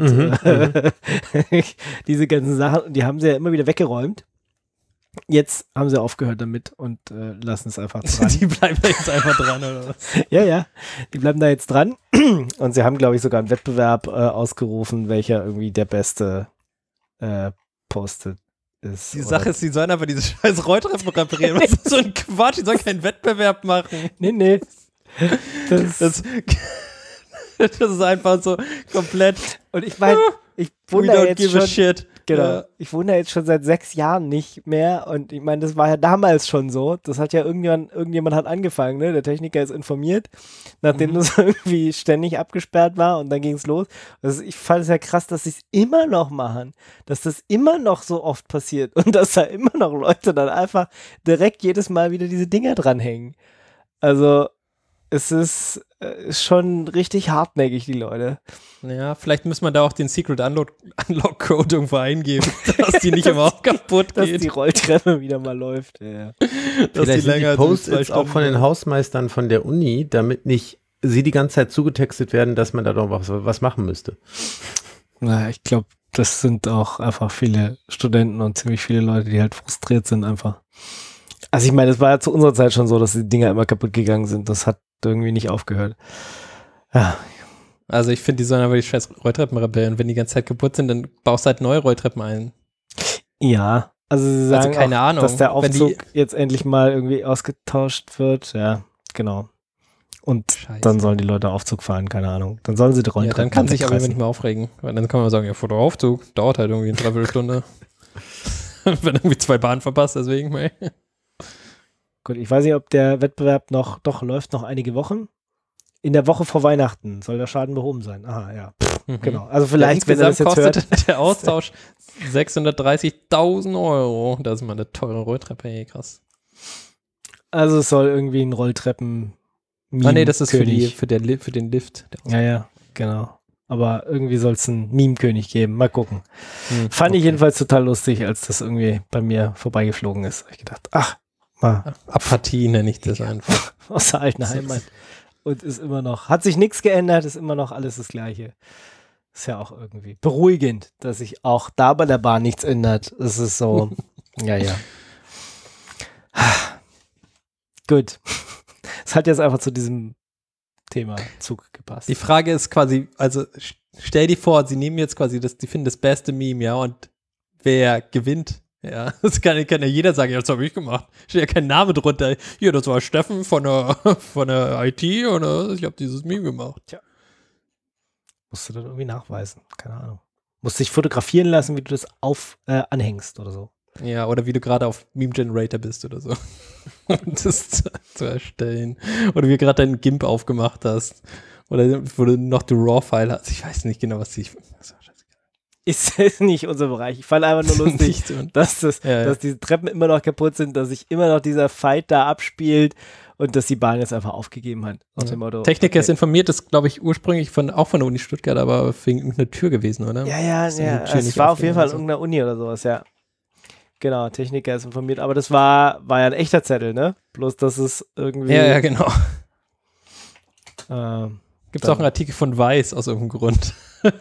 diese ganzen Sachen. Und die haben sie ja immer wieder weggeräumt. Jetzt haben sie aufgehört damit und lassen es einfach dran. Die bleiben da jetzt einfach dran, oder was? Ja, die bleiben da jetzt dran. Und sie haben, glaube ich, sogar einen Wettbewerb ausgerufen, welcher irgendwie der beste postet ist. Die Sache ist, die sollen aber diese scheiß Rolltreppen reparieren. Was ist so ein Quatsch? Die sollen keinen Wettbewerb machen. Nee. Das ist einfach so komplett. Und ich meine, ich wundere jetzt give schon. A shit. Genau. Ja. Ich wundere jetzt schon seit 6 Jahren nicht mehr. Und ich meine, das war ja damals schon so. Das hat ja irgendjemand hat angefangen, ne? Der Techniker ist informiert, nachdem das irgendwie ständig abgesperrt war und dann ging es los. Also ich fand es ja krass, dass sie es immer noch machen. Dass das immer noch so oft passiert und dass da immer noch Leute dann einfach direkt jedes Mal wieder diese Dinger dranhängen. Also es ist schon richtig hartnäckig, die Leute. Ja, vielleicht muss man da auch den Secret Unlock-Code irgendwo eingeben, dass die nicht immer auch kaputt geht. Dass die Rolltreppe wieder mal läuft. Ja. Vielleicht sind die Post-its auch von den Hausmeistern von der Uni, damit nicht sie die ganze Zeit zugetextet werden, dass man da doch was machen müsste. Na, ich glaube, das sind auch einfach viele Studenten und ziemlich viele Leute, die halt frustriert sind einfach. Also ich meine, es war ja zu unserer Zeit schon so, dass die Dinger immer kaputt gegangen sind. Das hat irgendwie nicht aufgehört. Ja. Also ich finde, die sollen aber die scheiß Rolltreppen reparieren. Wenn die ganze Zeit kaputt sind, dann baust du halt neue Rolltreppen ein. Ja, also sie sagen keine auch, Ahnung, dass der Aufzug jetzt endlich mal irgendwie ausgetauscht wird. Ja, genau. Und dann sollen die Leute Aufzug fahren, keine Ahnung. Dann sollen sie die Rolltreppen. Ja, dann kann sich aber nicht mehr aufregen. Weil dann kann man sagen, ja, vor der Aufzug dauert halt irgendwie eine Dreiviertelstunde. Wenn irgendwie 2 Bahnen verpasst, deswegen. Ey. Gut, ich weiß nicht, ob der Wettbewerb läuft noch einige Wochen. In der Woche vor Weihnachten soll der Schaden behoben sein. Aha, ja. Genau. Also vielleicht, wenn er das jetzt hört. Der Austausch 630.000 €. Das ist mal eine teure Rolltreppe, ey, krass. Also es soll irgendwie ein Rolltreppen. Nee, das ist für den Lift. Ja, genau. Aber irgendwie soll es einen Meme-König geben. Mal gucken. Fand ich jedenfalls total lustig, als das irgendwie bei mir vorbeigeflogen ist. Hab ich gedacht, Apathie nenne ich das einfach. Aus der alten Heimat. Und ist immer noch, hat sich nichts geändert, ist immer noch alles das Gleiche. Ist ja auch irgendwie beruhigend, dass sich auch da bei der Bahn nichts ändert. Es ist so, ja. Gut. Es hat jetzt einfach zu diesem Thema Zug gepasst. Die Frage ist quasi, also stell dir vor, sie nehmen jetzt quasi die finden das beste Meme, ja, und wer gewinnt? Ja, das kann ja jeder sagen, ja, das habe ich gemacht. Steht ja kein Name drunter. Hier, das war Steffen von der IT und ich habe dieses Meme gemacht. Tja. Musst du dann irgendwie nachweisen. Keine Ahnung. Musst dich fotografieren lassen, wie du das anhängst oder so. Ja, oder wie du gerade auf Meme Generator bist oder so. Und das zu erstellen. Oder wie du gerade deinen GIMP aufgemacht hast. Oder wo du noch die RAW-File hast. Ich weiß nicht genau, was ich... Ist nicht unser Bereich. Ich fand einfach nur lustig, dass diese Treppen immer noch kaputt sind, dass sich immer noch dieser Fight da abspielt und dass die Bahn jetzt einfach aufgegeben hat. Nach dem Motto, Techniker ist informiert, das glaube ich ursprünglich auch von der Uni Stuttgart, aber wegen irgendeiner Tür gewesen, oder? Ja. Es war auf jeden Fall irgendeiner Uni oder sowas, ja. Genau, Techniker ist informiert, aber das war ja ein echter Zettel, ne? Bloß, dass es irgendwie... Ja, genau. Gibt es auch einen Artikel von Weiß aus irgendeinem Grund.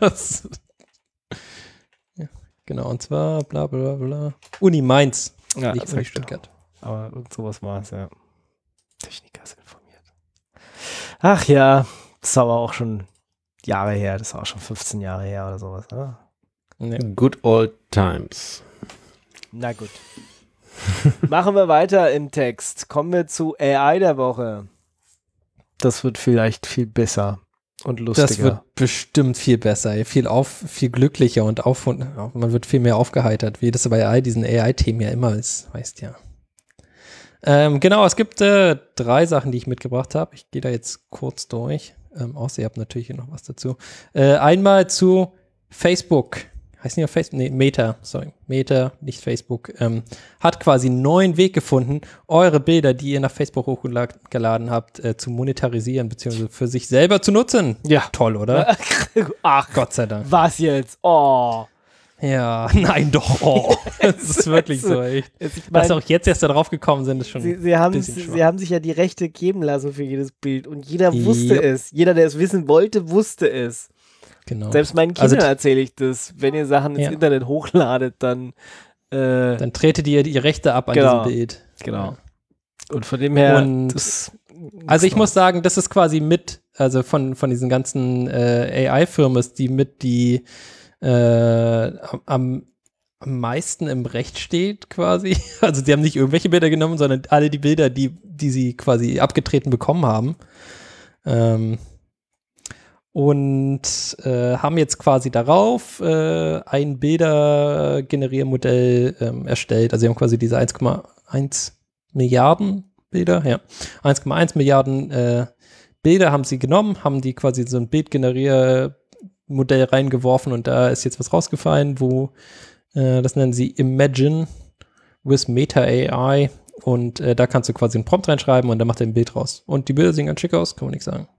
Genau, und zwar bla bla bla. Uni Mainz, nicht Uni Stuttgart. Aber irgend sowas war es, ja. Techniker ist informiert. Ach ja, das war aber auch schon Jahre her, das war auch schon 15 Jahre her oder sowas, oder? Nee. Good old times. Na gut. Machen wir weiter im Text. Kommen wir zu AI der Woche. Das wird vielleicht viel besser. Und lustiger. Das wird bestimmt viel besser, viel glücklicher und man wird viel mehr aufgeheitert, wie das bei AI, diesen AI-Themen ja immer ist, weißt ja. Genau, es gibt 3 Sachen, die ich mitgebracht habe. Ich gehe da jetzt kurz durch, außer ihr habt natürlich noch was dazu. Einmal zu Facebook. heißt nicht auf Facebook, nee, Meta, nicht Facebook, hat quasi einen neuen Weg gefunden, eure Bilder, die ihr nach Facebook hochgeladen habt, zu monetarisieren, beziehungsweise für sich selber zu nutzen. Ja. Toll, oder? Ach, Gott sei Dank. was jetzt? Oh. Ja, nein, doch. Oh. Das ist wirklich so, echt. Ich Dass mein, sie auch jetzt erst da drauf gekommen sind, ist schon sie ein bisschen schwach. sie haben sich ja die Rechte geben lassen für jedes Bild und jeder wusste Yep. es. Jeder, der es wissen wollte, wusste es. Genau. Selbst meinen Also Kindern erzähle ich das. Wenn ihr Sachen ins Ja. Internet hochladet, dann Dann tretet ihr die Rechte ab an Genau. diesem Bild. genau. Und von dem her, Und also ich muss sagen, das ist quasi also von diesen ganzen AI-Firmen, die am meisten im Recht steht quasi. Also die haben nicht irgendwelche Bilder genommen, sondern alle die Bilder, die sie quasi abgetreten bekommen haben. Und haben jetzt quasi darauf ein Bilder-Generiermodell erstellt. Also sie haben quasi diese 1,1 Milliarden Bilder, ja. 1,1 Milliarden Bilder haben sie genommen, haben die quasi so ein Bildgeneriermodell reingeworfen und da ist jetzt was rausgefallen, wo das nennen sie Imagine with Meta AI und da kannst du quasi einen Prompt reinschreiben und dann macht er ein Bild raus. Und die Bilder sehen ganz schick aus, kann man nicht sagen.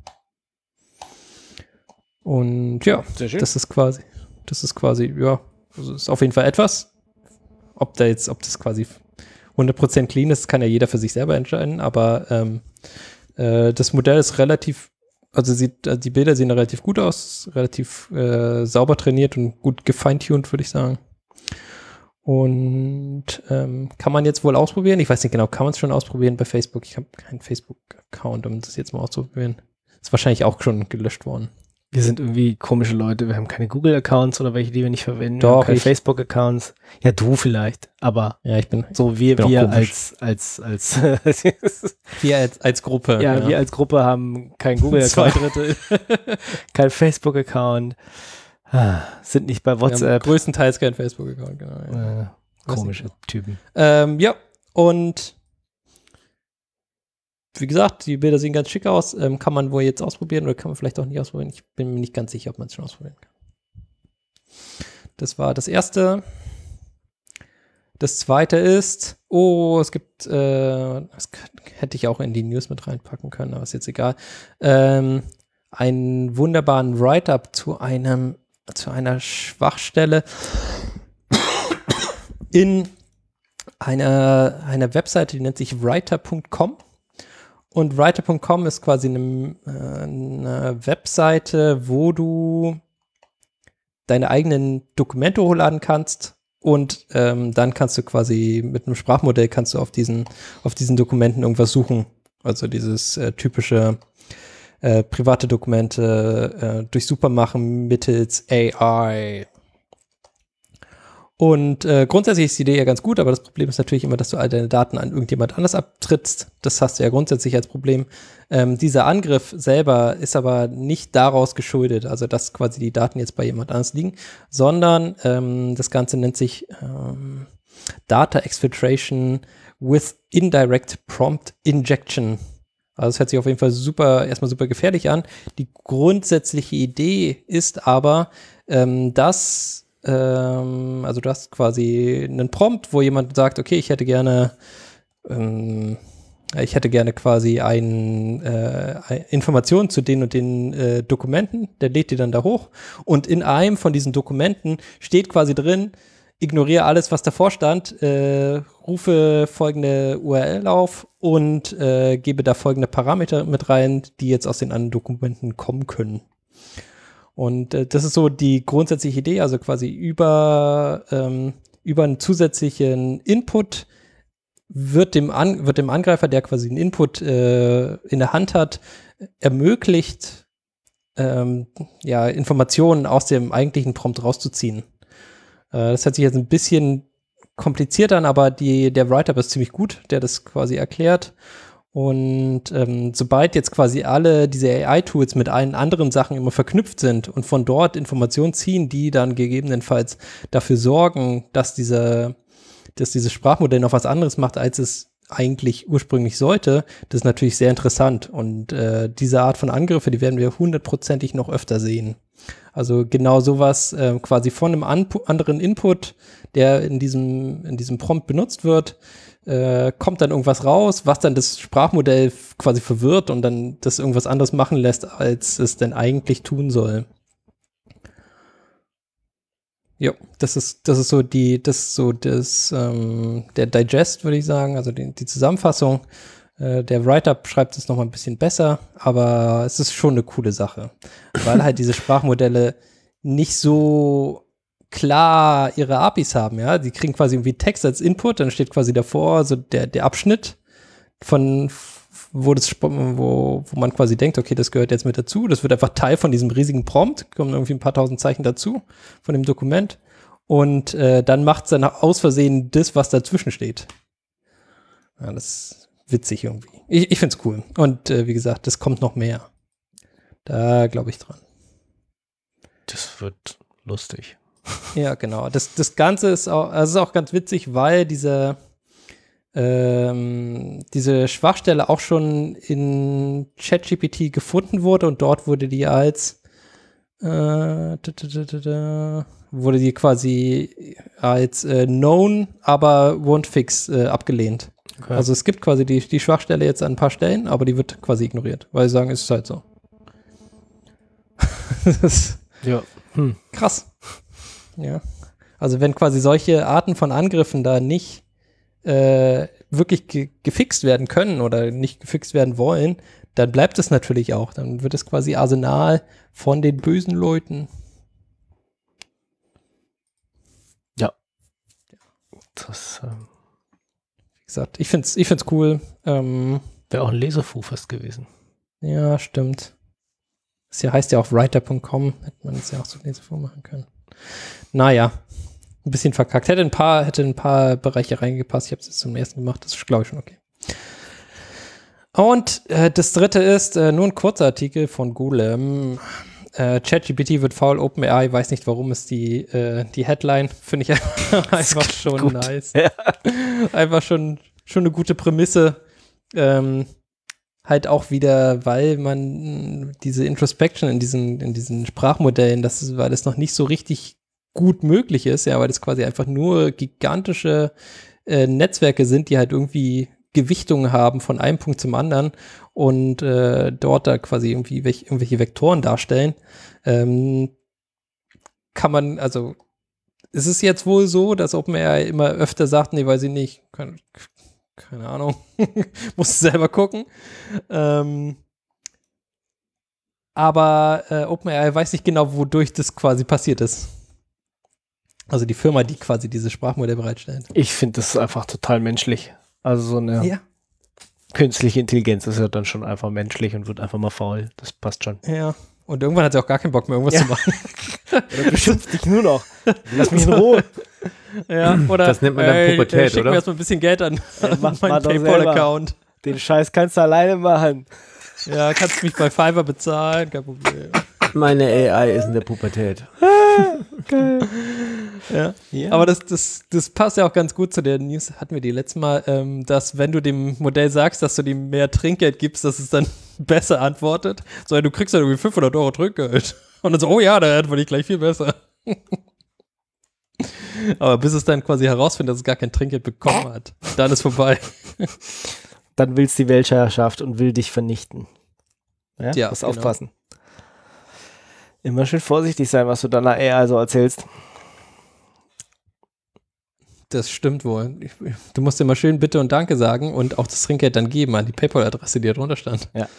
Und ja, sehr schön. das ist quasi, ja, also ist auf jeden Fall etwas. Ob das quasi 100% clean ist, kann ja jeder für sich selber entscheiden, aber das Modell ist relativ, also die Bilder sehen relativ gut aus, relativ sauber trainiert und gut gefeintuned, würde ich sagen. Und kann man jetzt wohl ausprobieren? Ich weiß nicht genau, kann man es schon ausprobieren bei Facebook? Ich habe keinen Facebook-Account, um das jetzt mal auszuprobieren. Ist wahrscheinlich auch schon gelöscht worden. Wir sind irgendwie komische Leute. Wir haben keine Google-Accounts oder welche, die wir nicht verwenden. Doch, wir haben keine ich. Facebook-Accounts. Ja, du vielleicht, aber Ja, ich bin so wir auch komisch. als wir als Gruppe. ja, wir als Gruppe haben keinen Google-Account, 2/3. kein Facebook-Account, sind nicht bei Wir haben WhatsApp. größtenteils kein Facebook-Account, genau. Ja. Komische Typen. Ja, und wie gesagt, die Bilder sehen ganz schick aus. Kann man wohl jetzt ausprobieren oder kann man vielleicht auch nicht ausprobieren? Ich bin mir nicht ganz sicher, ob man es schon ausprobieren kann. Das war das Erste. Das Zweite ist, es gibt, das hätte ich auch in die News mit reinpacken können, aber ist jetzt egal, einen wunderbaren Write-up zu einer Schwachstelle in einer Webseite, die nennt sich writer.com. Und writer.com ist quasi eine Webseite, wo du deine eigenen Dokumente hochladen kannst und dann kannst du quasi mit einem Sprachmodell kannst du auf diesen Dokumenten irgendwas suchen. Also dieses typische private Dokumente durchsuchbar machen mittels AI. Und grundsätzlich ist die Idee ja ganz gut, aber das Problem ist natürlich immer, dass du all deine Daten an irgendjemand anders abtrittst. Das hast du ja grundsätzlich als Problem. Dieser Angriff selber ist aber nicht daraus geschuldet, also dass quasi die Daten jetzt bei jemand anders liegen, sondern das Ganze nennt sich Data Exfiltration with Indirect Prompt Injection. Also es hört sich auf jeden Fall erstmal super gefährlich an. Die grundsätzliche Idee ist aber, dass also du hast quasi einen Prompt, wo jemand sagt, okay, ich hätte gerne quasi Informationen zu den und den Dokumenten, der lädt die dann da hoch und in einem von diesen Dokumenten steht quasi drin, ignoriere alles, was davor stand, rufe folgende URL auf und gebe da folgende Parameter mit rein, die jetzt aus den anderen Dokumenten kommen können. Und das ist so die grundsätzliche Idee, also quasi über einen zusätzlichen Input wird dem Angreifer, der quasi einen Input in der Hand hat, ermöglicht, Informationen aus dem eigentlichen Prompt rauszuziehen. Das hört sich jetzt ein bisschen kompliziert an, aber der Write-up ist ziemlich gut, der das quasi erklärt. Und sobald jetzt quasi alle diese AI-Tools mit allen anderen Sachen immer verknüpft sind und von dort Informationen ziehen, die dann gegebenenfalls dafür sorgen, dass dieses Sprachmodell noch was anderes macht, als es eigentlich ursprünglich sollte, das ist natürlich sehr interessant. Und diese Art von Angriffe, die werden wir 100%ig noch öfter sehen. Also genau sowas quasi von einem anderen Input, der in diesem Prompt benutzt wird, kommt dann irgendwas raus, was dann das Sprachmodell quasi verwirrt und dann das irgendwas anderes machen lässt, als es denn eigentlich tun soll. Ja, das ist so der Digest, würde ich sagen, also die Zusammenfassung. Der Write-Up schreibt es nochmal ein bisschen besser, aber es ist schon eine coole Sache, weil halt diese Sprachmodelle nicht so klar ihre APIs haben, ja. Die kriegen quasi irgendwie Text als Input, dann steht quasi davor so der Abschnitt von wo man quasi denkt, okay, das gehört jetzt mit dazu. Das wird einfach Teil von diesem riesigen Prompt, kommen irgendwie ein paar tausend Zeichen dazu von dem Dokument und dann macht es dann aus Versehen das, was dazwischen steht. Ja, das ist witzig irgendwie. Ich find's cool. Und wie gesagt, das kommt noch mehr. Da glaube ich dran. Das wird lustig. Ja, genau. Das Ganze ist auch ganz witzig, weil diese Schwachstelle auch schon in ChatGPT gefunden wurde und dort wurde die wurde die quasi als known, aber won't fix abgelehnt. Okay. Also es gibt quasi die Schwachstelle jetzt an ein paar Stellen, aber die wird quasi ignoriert, weil sie sagen, es ist halt so. Das ist krass. Ja. Also wenn quasi solche Arten von Angriffen da nicht wirklich gefixt werden können oder nicht gefixt werden wollen, dann bleibt es natürlich auch. Dann wird es quasi Arsenal von den bösen Leuten. Ja. Das wie gesagt, ich find's cool. Wäre auch ein Lesefu fast gewesen. Ja, stimmt. Das hier heißt ja auch writer.com. Hätte man es ja auch so Lesefu machen können. Naja, ein bisschen verkackt. Hätte ein paar Bereiche reingepasst. Ich habe es jetzt zum ersten gemacht. Das ist, glaube ich, schon okay. Und das dritte ist nur ein kurzer Artikel von Golem. ChatGPT wird faul, OpenAI weiß nicht, warum, ist die Headline. Finde ich einfach schon gut. Nice. Ja. Einfach schon eine gute Prämisse. Halt auch wieder, weil man diese Introspection in diesen Sprachmodellen, weil das noch nicht so richtig gut möglich ist, ja, weil das quasi einfach nur gigantische Netzwerke sind, die halt irgendwie Gewichtungen haben von einem Punkt zum anderen und dort da quasi irgendwie irgendwelche Vektoren darstellen, kann man, also ist es jetzt wohl so, dass OpenAI immer öfter sagt, nee, weiß ich nicht, keine Ahnung, muss selber gucken. Aber OpenAI weiß nicht genau, wodurch das quasi passiert ist. Also die Firma, die quasi dieses Sprachmodell bereitstellt. Ich finde, das ist einfach total menschlich. Also so eine künstliche Intelligenz ist ja dann schon einfach menschlich und wird einfach mal faul. Das passt schon. Ja. Und irgendwann hat sie auch gar keinen Bock mehr, irgendwas zu machen. Oder beschimpft dich nur noch. Lass mich in Ruhe. Ja, oder das nennt man dann Pubertät, schick oder? mir erstmal ein bisschen Geld an meinen PayPal-Account. Den Scheiß kannst du alleine machen. Ja, kannst mich bei Fiverr bezahlen, kein Problem. Meine AI ist in der Pubertät. Geil. Ja. Aber das passt ja auch ganz gut zu der News, hatten wir die letzte Mal, dass wenn du dem Modell sagst, dass du dem mehr Trinkgeld gibst, dass es dann besser antwortet. So, du kriegst dann irgendwie 500 € Trinkgeld. Und dann so, oh ja, da antworte ich gleich viel besser. Aber bis es dann quasi herausfindet, dass es gar kein Trinkgeld bekommen hat, dann ist vorbei. Dann willst die Weltherrschaft und will dich vernichten. Ja, muss aufpassen. Immer schön vorsichtig sein, was du deiner AI so erzählst. Das stimmt wohl. Du musst immer schön Bitte und Danke sagen und auch das Trinkgeld dann geben an die PayPal-Adresse, die da drunter stand. Ja.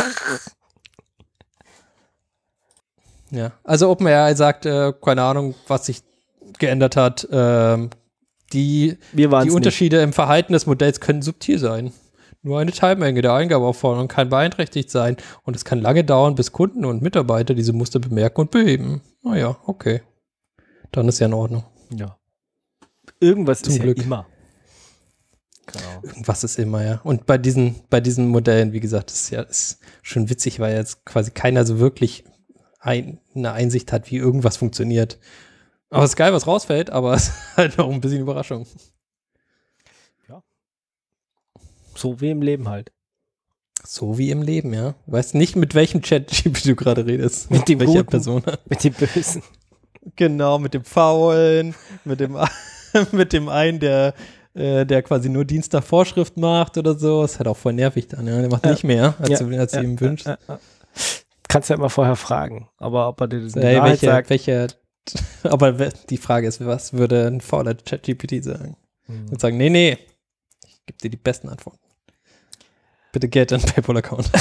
Ja, also OpenAI sagt, keine Ahnung, was sich geändert hat. Die Unterschiede im Verhalten des Modells können subtil sein. Nur eine Teilmenge der Eingabeaufforderung kann beeinträchtigt sein und es kann lange dauern, bis Kunden und Mitarbeiter diese Muster bemerken und beheben. Naja, okay. Dann ist ja in Ordnung. Ja. Irgendwas Zum ist Glück. Ja immer. Genau. Irgendwas ist immer, ja. Und bei diesen Modellen, wie gesagt, ist schon witzig, weil jetzt quasi keiner so wirklich eine Einsicht hat, wie irgendwas funktioniert. Aber es ist geil, was rausfällt, aber es ist halt noch ein bisschen Überraschung. Ja. So wie im Leben halt. So wie im Leben, ja. Du weißt nicht, mit welchem ChatGPT du gerade redest. Mit dem welcher Guten. Person. Mit dem Bösen. Genau, mit dem Faulen, mit dem einen, der quasi nur Dienst nach Vorschrift macht oder so. Das ist halt auch voll nervig dann, ja. Der macht nicht mehr, als du ihm wünschst. Kannst ja immer vorher fragen, aber ob er dir das Hey, Wahrheit sagt. aber die Frage ist, was würde ein fauler ChatGPT sagen? Und sagen, nee, ich gebe dir die besten Antworten. Bitte Geld an PayPal-Account.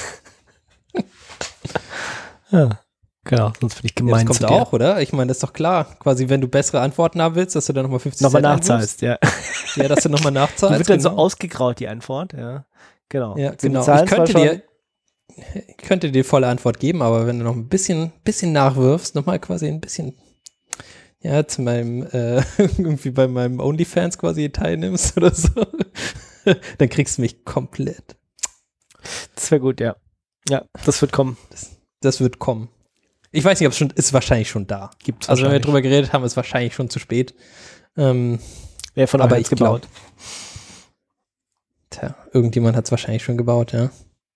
Ja, genau, sonst würde ich gemein das kommt auch, oder? Ich meine, das ist doch klar. Quasi, wenn du bessere Antworten haben willst, dass du dann nochmal 50 nochmal Cent nachzahlst, ja. Ja, dass du nochmal nachzahlst. Die wird dann so ausgegraut, die Antwort, ja. Genau. Ja, Sie genau. bezahlen Ich könnte dir die volle Antwort geben, aber wenn du noch ein bisschen nachwirfst, nochmal quasi ein bisschen, ja, zu meinem, irgendwie bei meinem OnlyFans quasi teilnimmst oder so, dann kriegst du mich komplett. Das wäre gut, ja. Ja, das wird kommen. Das wird kommen. Ich weiß nicht, ob es schon, ist wahrscheinlich schon da. Gibt's Also wenn wir wahrscheinlich. drüber geredet haben, ist wahrscheinlich schon zu spät. Wer von euch aber hat's ich gebaut? Tja, irgendjemand hat es wahrscheinlich schon gebaut, ja.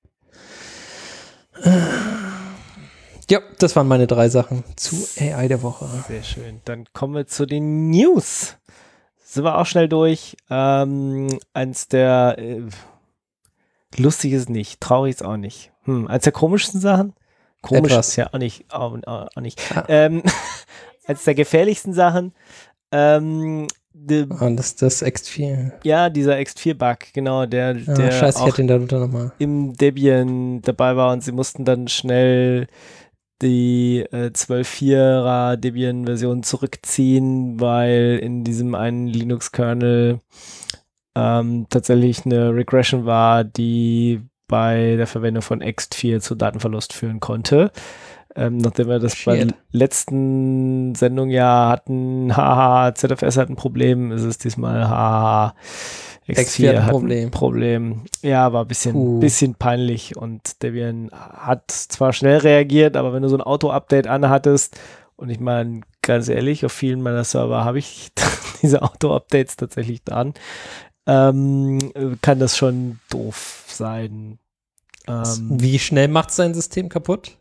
Ja, das waren meine 3 Sachen zu AI der Woche. Sehr schön. Dann kommen wir zu den News. Sind wir auch schnell durch. Eins der lustig ist nicht, traurig ist auch nicht. Eins der komischsten Sachen. Komisch Etwas. ist ja auch nicht. Auch nicht. Ah. Eins der gefährlichsten Sachen. Und das X4. Ja, dieser X4-Bug, genau, der Scheiße, ich auch hätte ihn darunter nochmal. im Debian dabei war und sie mussten dann schnell die 12.4er Debian-Version zurückziehen, weil in diesem einen Linux-Kernel tatsächlich eine Regression war, die bei der Verwendung von Ext4 zu Datenverlust führen konnte. Nachdem wir das bei der letzten Sendung ja hatten, haha, ZFS hat ein Problem, ist es diesmal, haha, X4 hat ein Problem. Ja, war ein bisschen peinlich und Debian hat zwar schnell reagiert, aber wenn du so ein Auto-Update anhattest, und ich meine, ganz ehrlich, auf vielen meiner Server habe ich diese Auto-Updates tatsächlich dran, kann das schon doof sein. Wie schnell macht sein System kaputt?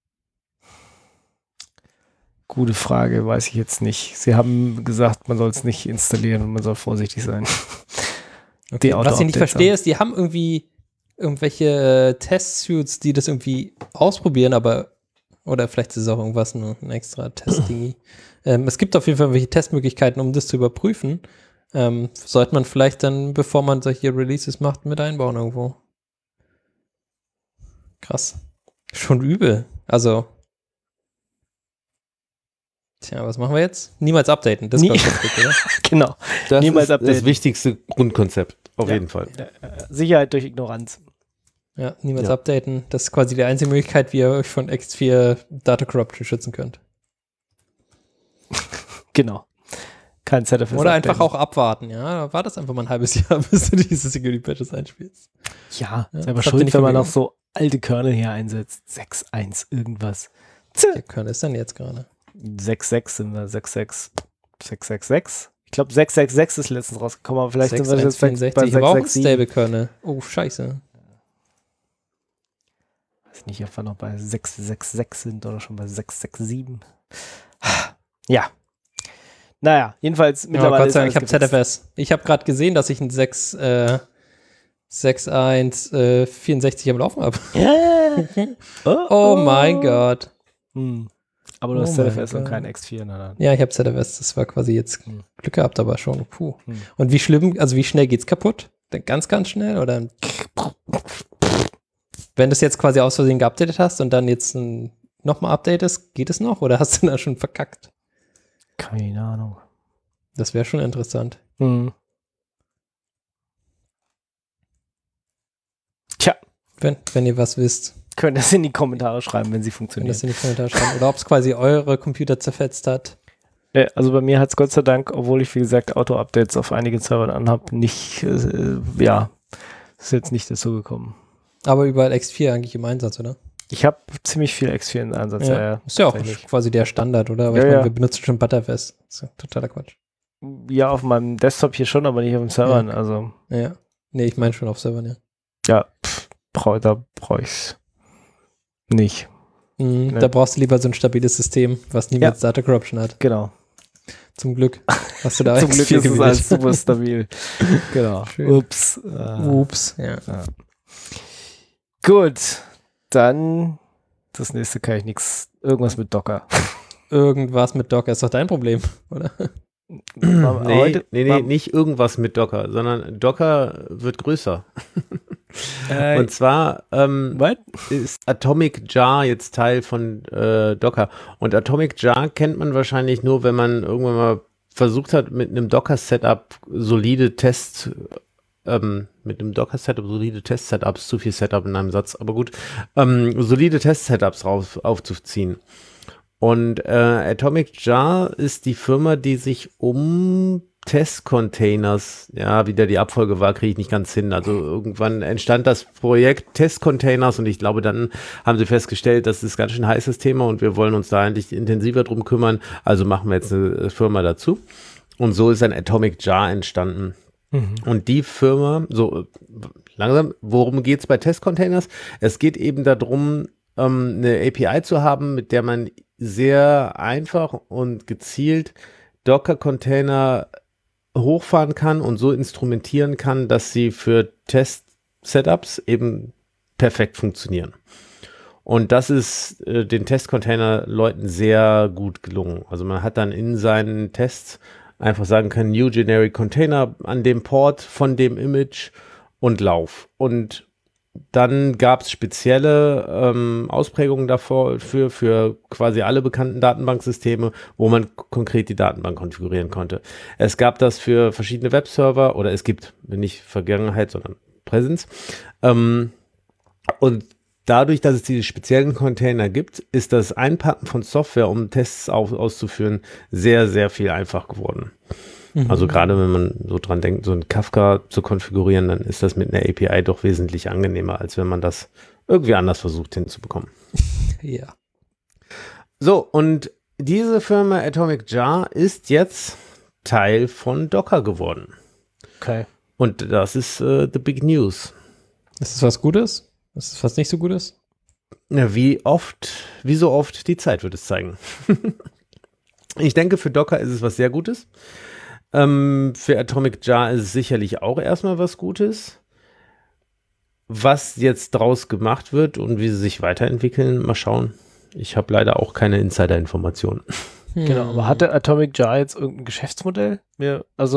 Gute Frage, weiß ich jetzt nicht. Sie haben gesagt, man soll es nicht installieren und man soll vorsichtig sein. Okay. Was ich nicht verstehe, ist, die haben irgendwie irgendwelche Testsuits, die das irgendwie ausprobieren, aber oder vielleicht ist es auch irgendwas, nur ein extra Test-Dingi. Es gibt auf jeden Fall irgendwelche Testmöglichkeiten, um das zu überprüfen. Sollte man vielleicht dann, bevor man solche Releases macht, mit einbauen irgendwo. Krass. Schon übel. Also tja, was machen wir jetzt? Niemals updaten. Das oder? Genau. Das Niemals ist updaten. das wichtigste Grundkonzept, auf jeden Fall. Sicherheit durch Ignoranz. Ja, niemals updaten. Das ist quasi die einzige Möglichkeit, wie ihr euch von X4 Data Corruption schützen könnt. Genau. Kein ZFS. Oder einfach auch abwarten, ja. War das einfach mal ein halbes Jahr, bis du diese Security Patches einspielst. Ja, selber schuld, wenn man noch so alte Kernel hier einsetzt. 6.1 irgendwas. Der Kernel ist dann jetzt gerade. 6.6 sind wir, 6.6. Ich glaube 6.6.6 ist letztens rausgekommen, aber vielleicht sind wir jetzt bei 6.1.64. Aber auch ein 6.6.7. Stable Kernel. Oh, scheiße. Weiß nicht, ob wir noch bei 6.6.6 sind oder schon bei 6.6.7. Ja. Naja, jedenfalls mittlerweile. Gott sei Dank, ich habe gefixt. ZFS. Ich habe gerade gesehen, dass ich ein 6.1.64 am Laufen habe. Oh mein Gott. Aber du hast ZFS und kein X4. Na. Ja, ich habe ZFS. Das war quasi jetzt Glück gehabt, aber schon. Puh. Und wie schlimm, also wie schnell geht's kaputt? Ganz, ganz schnell? Oder wenn du es jetzt quasi aus Versehen geupdatet hast und dann jetzt nochmal updatest, geht es noch? Oder hast du da schon verkackt? Keine Ahnung. Das wäre schon interessant. Tja. Wenn ihr was wisst. Könnt ihr das in die Kommentare schreiben, wenn sie Könnt ihr funktionieren. das in die Kommentare schreiben. Oder ob es quasi eure Computer zerfetzt hat. Also bei mir hat es Gott sei Dank, obwohl ich wie gesagt Auto-Updates auf einigen Servern anhabe, nicht, ist jetzt nicht dazu gekommen. Aber überall X4 eigentlich im Einsatz, oder? Ich habe ziemlich viel X4 im Einsatz. Ja, ist ja auch tatsächlich. quasi der Standard, oder? Aber Ja, ich meine, ja. wir benutzen schon Butterfest. Das ist ja totaler Quatsch. Ja, auf meinem Desktop hier schon, aber nicht auf dem Servern. Also Ja. Nee, ich meine schon auf Servern, ja. ja, brauche ich's nicht. Mhm, Ne. Da brauchst du lieber so ein stabiles System, was niemals Data Corruption hat. Genau. Zum Glück hast du da Zum Glück viel ist es gewählt. alles super stabil. Genau. Schön. Ups. Ups, ja. Gut. Dann das nächste kann ich nichts. Irgendwas mit Docker. Irgendwas mit Docker ist doch dein Problem, oder? Nee, nicht irgendwas mit Docker, sondern Docker wird größer. Und zwar what? ist Atomic Jar jetzt Teil von Docker. Und Atomic Jar kennt man wahrscheinlich nur, wenn man irgendwann mal versucht hat, mit einem Docker-Setup solide Test-Setups, zu viel Setup in einem Satz, aber gut, solide Test-Setups aufzuziehen. Und Atomic Jar ist die Firma, die sich um Testcontainers, ja, wie da die Abfolge war, kriege ich nicht ganz hin. Also irgendwann entstand das Projekt Testcontainers und ich glaube, dann haben sie festgestellt, das ist ganz schön heißes Thema und wir wollen uns da eigentlich intensiver drum kümmern. Also machen wir jetzt eine Firma dazu. Und so ist ein Atomic Jar entstanden. Und die Firma, so langsam, worum geht es bei Testcontainers? Es geht eben darum, eine API zu haben, mit der man sehr einfach und gezielt Docker-Container hochfahren kann und so instrumentieren kann, dass sie für Test-Setups eben perfekt funktionieren. Und das ist den Test-Container-Leuten sehr gut gelungen. Also man hat dann in seinen Tests einfach sagen können, New Generic Container an dem Port von dem Image und Lauf. Und dann gab es spezielle Ausprägungen davor für quasi alle bekannten Datenbanksysteme, wo man konkret die Datenbank konfigurieren konnte. Es gab das für verschiedene Webserver oder es gibt nicht Vergangenheit, sondern Präsenz. Und dadurch, dass es diese speziellen Container gibt, ist das Einpacken von Software, um Tests auszuführen, sehr, sehr viel einfach geworden. Also gerade wenn man so dran denkt, so einen Kafka zu konfigurieren, dann ist das mit einer API doch wesentlich angenehmer, als wenn man das irgendwie anders versucht hinzubekommen. Ja. So, und diese Firma Atomic Jar ist jetzt Teil von Docker geworden. Okay. Und das ist the big news. Ist das was Gutes? Ist das was nicht so Gutes? Ja, wie so oft, die Zeit wird es zeigen. Ich denke, für Docker ist es was sehr Gutes. Für Atomic Jar ist es sicherlich auch erstmal was Gutes. Was jetzt draus gemacht wird und wie sie sich weiterentwickeln, mal schauen. Ich habe leider auch keine Insider-Informationen. Genau, aber hatte Atomic Jar jetzt irgendein Geschäftsmodell? Sie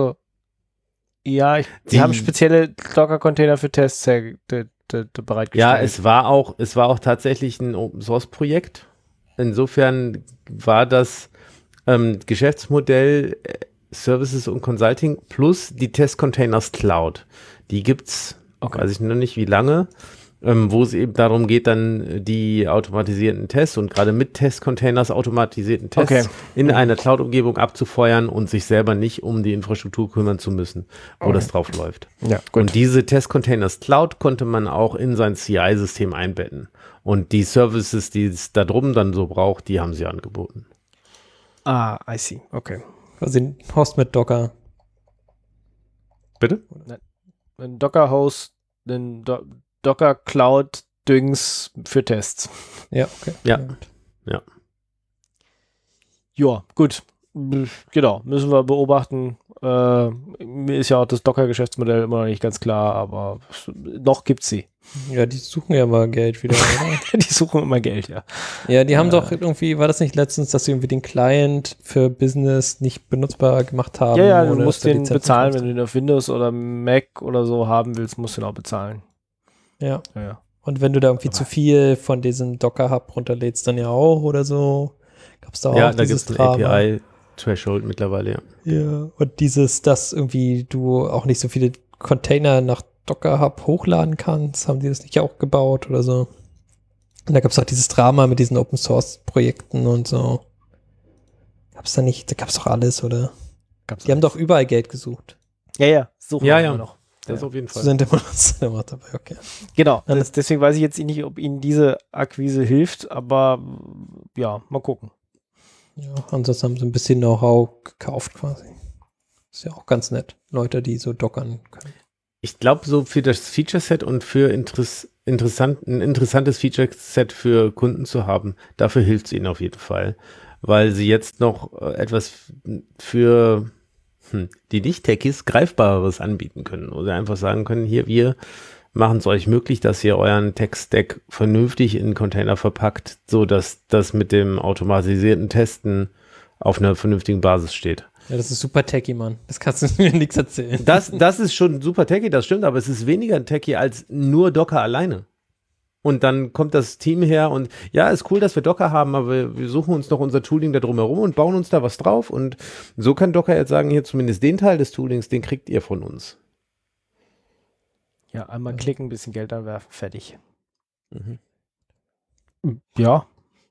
haben spezielle Docker-Container für Tests bereitgestellt. Ja, es war auch tatsächlich ein Open-Source-Projekt. Insofern war das Geschäftsmodell Services und Consulting plus die Test-Containers Cloud. Die gibt's, weiß ich noch nicht wie lange, wo es eben darum geht, dann die automatisierten Tests und gerade mit Test-Containers automatisierten Tests in einer Cloud-Umgebung abzufeuern und sich selber nicht um die Infrastruktur kümmern zu müssen, wo das drauf läuft. Ja, gut. Und diese Test-Containers Cloud konnte man auch in sein CI-System einbetten. Und die Services, die es da drum dann so braucht, die haben sie angeboten. Ah, I see. Okay. Also ein Host mit Docker. Bitte? Ein Docker-Host, ein Docker-Cloud-Dings für Tests. Ja, okay. Ja. Gut. Ja. Ja, gut. Genau, müssen wir beobachten. Mir ist ja auch das Docker-Geschäftsmodell immer noch nicht ganz klar, aber noch gibt's sie. Ja, die suchen ja mal Geld wieder, oder? Die suchen immer Geld, ja. Ja, die haben doch irgendwie, war das nicht letztens, dass sie irgendwie den Client für Business nicht benutzbar gemacht haben? Ja, du ohne musst dass da den Lizenzen bezahlen, drauf wenn du den auf Windows oder Mac oder so haben willst, musst du den auch bezahlen. sind. Ja. Ja. Und wenn du da irgendwie zu viel von diesem Docker-Hub runterlädst, dann ja auch oder so. Gab es da auch Ja, da gibt dieses es ein Drama. API-Threshold mittlerweile, ja. Ja, und dass irgendwie du auch nicht so viele Container nach Docker Hub hochladen kannst, haben die das nicht auch gebaut oder so. Und da gab es auch dieses Drama mit diesen Open Source Projekten und so. Gab's da nicht, da gab es doch alles, oder? Die haben doch überall Geld gesucht. Ja, suchen Ja, wir ja. immer noch. Das auf jeden Sie Fall. sind immer dabei, okay. Genau, deswegen weiß ich jetzt nicht, ob Ihnen diese Akquise hilft, aber ja, mal gucken. Ja, ansonsten haben sie ein bisschen Know-how gekauft quasi. Ist ja auch ganz nett. Leute, die so dockern können. Ich glaube, so für das Feature-Set und für ein interessantes Feature-Set für Kunden zu haben, dafür hilft es ihnen auf jeden Fall. Weil sie jetzt noch etwas für die Nicht-Techies Greifbareres anbieten können. Oder einfach sagen können, hier, wir machen es euch möglich, dass ihr euren Tech-Stack vernünftig in einen Container verpackt, sodass das mit dem automatisierten Testen auf einer vernünftigen Basis steht. Ja, das ist super techy, Mann. Das kannst du mir nichts erzählen. Das ist schon super techy, das stimmt, aber es ist weniger techy als nur Docker alleine. Und dann kommt das Team her und ja, ist cool, dass wir Docker haben, aber wir suchen uns noch unser Tooling da drumherum und bauen uns da was drauf. Und so kann Docker jetzt sagen, hier zumindest den Teil des Toolings, den kriegt ihr von uns. Ja, einmal klicken, ein bisschen Geld anwerfen, fertig. Mhm. Ja.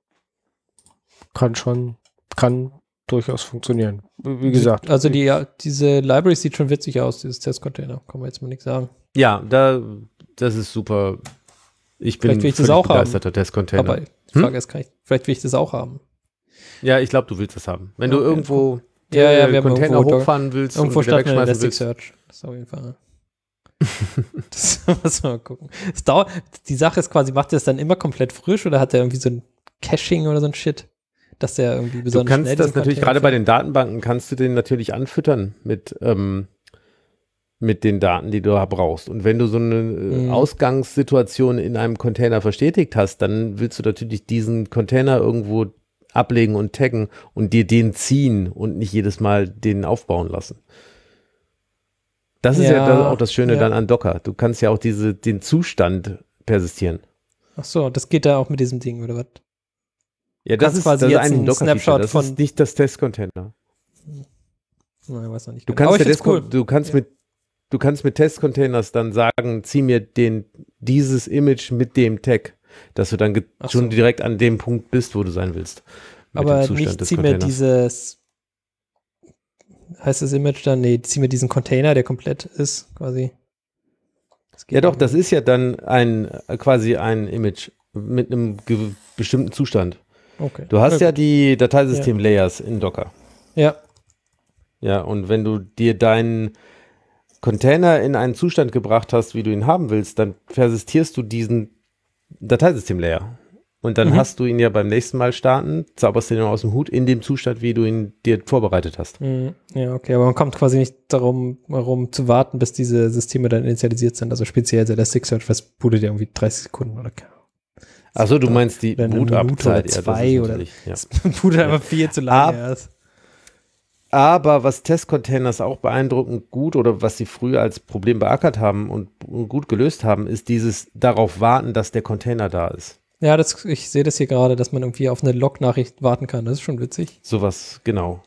Kann durchaus funktionieren. Wie gesagt. Also diese Library sieht schon witzig aus, dieses Testcontainer. Kann man jetzt mal nichts sagen. Ja, das ist super. Ich bin Vielleicht will ich das auch begeisterter Testcontainer. Aber die Frage ist, vielleicht will ich das auch haben. Ja, ich glaube, du willst das haben. Wenn du irgendwo wir haben Container irgendwo hochfahren willst irgendwo und wieder starten wir wegschmeißen willst. Elasticsearch. Das ist auf jeden Fall. Das muss man mal gucken. Die Sache ist quasi, macht er das dann immer komplett frisch oder hat er irgendwie so ein Caching oder so ein Shit? Dass der irgendwie besonders Du kannst schnell das natürlich, gerade bei den Datenbanken, kannst du den natürlich anfüttern mit den Daten, die du da brauchst. Und wenn du so eine Ausgangssituation in einem Container verstetigt hast, dann willst du natürlich diesen Container irgendwo ablegen und taggen und dir den ziehen und nicht jedes Mal den aufbauen lassen. Das ist ja auch das Schöne dann an Docker. Du kannst ja auch den Zustand persistieren. Ach so, das geht da auch mit diesem Ding, oder was? Ja, das ist quasi jetzt ein Docker-Feature. Snapshot Das von ist nicht das Testcontainer. Nein, weiß noch nicht. Du genau. kannst mit Testcontainers dann sagen, zieh mir dieses Image mit dem Tag, dass du dann schon direkt an dem Punkt bist, wo du sein willst. Aber nicht zieh mir dieses, heißt das Image dann? Nee, zieh mir diesen Container, der komplett ist, quasi. Ja doch, das ist ja dann quasi ein Image mit einem bestimmten Zustand. Okay. Du hast ja die Dateisystem-Layers in Docker. Ja. Ja, und wenn du dir deinen Container in einen Zustand gebracht hast, wie du ihn haben willst, dann persistierst du diesen Dateisystem-Layer. Und dann hast du ihn ja beim nächsten Mal starten, zauberst du ihn aus dem Hut in dem Zustand, wie du ihn dir vorbereitet hast. Ja, okay, aber man kommt quasi nicht darum herum zu warten, bis diese Systeme dann initialisiert sind. Also speziell der Elasticsearch, was bootet ja irgendwie 30 Sekunden oder Achso, du meinst die Boot-Up-Zeit. Ja, das bootet einfach viel zu lange. Aber was Testcontainers auch beeindruckend gut oder was sie früher als Problem beackert haben und gut gelöst haben, ist dieses darauf warten, dass der Container da ist. Ja, ich sehe das hier gerade, dass man irgendwie auf eine Log-Nachricht warten kann. Das ist schon witzig. Sowas, genau.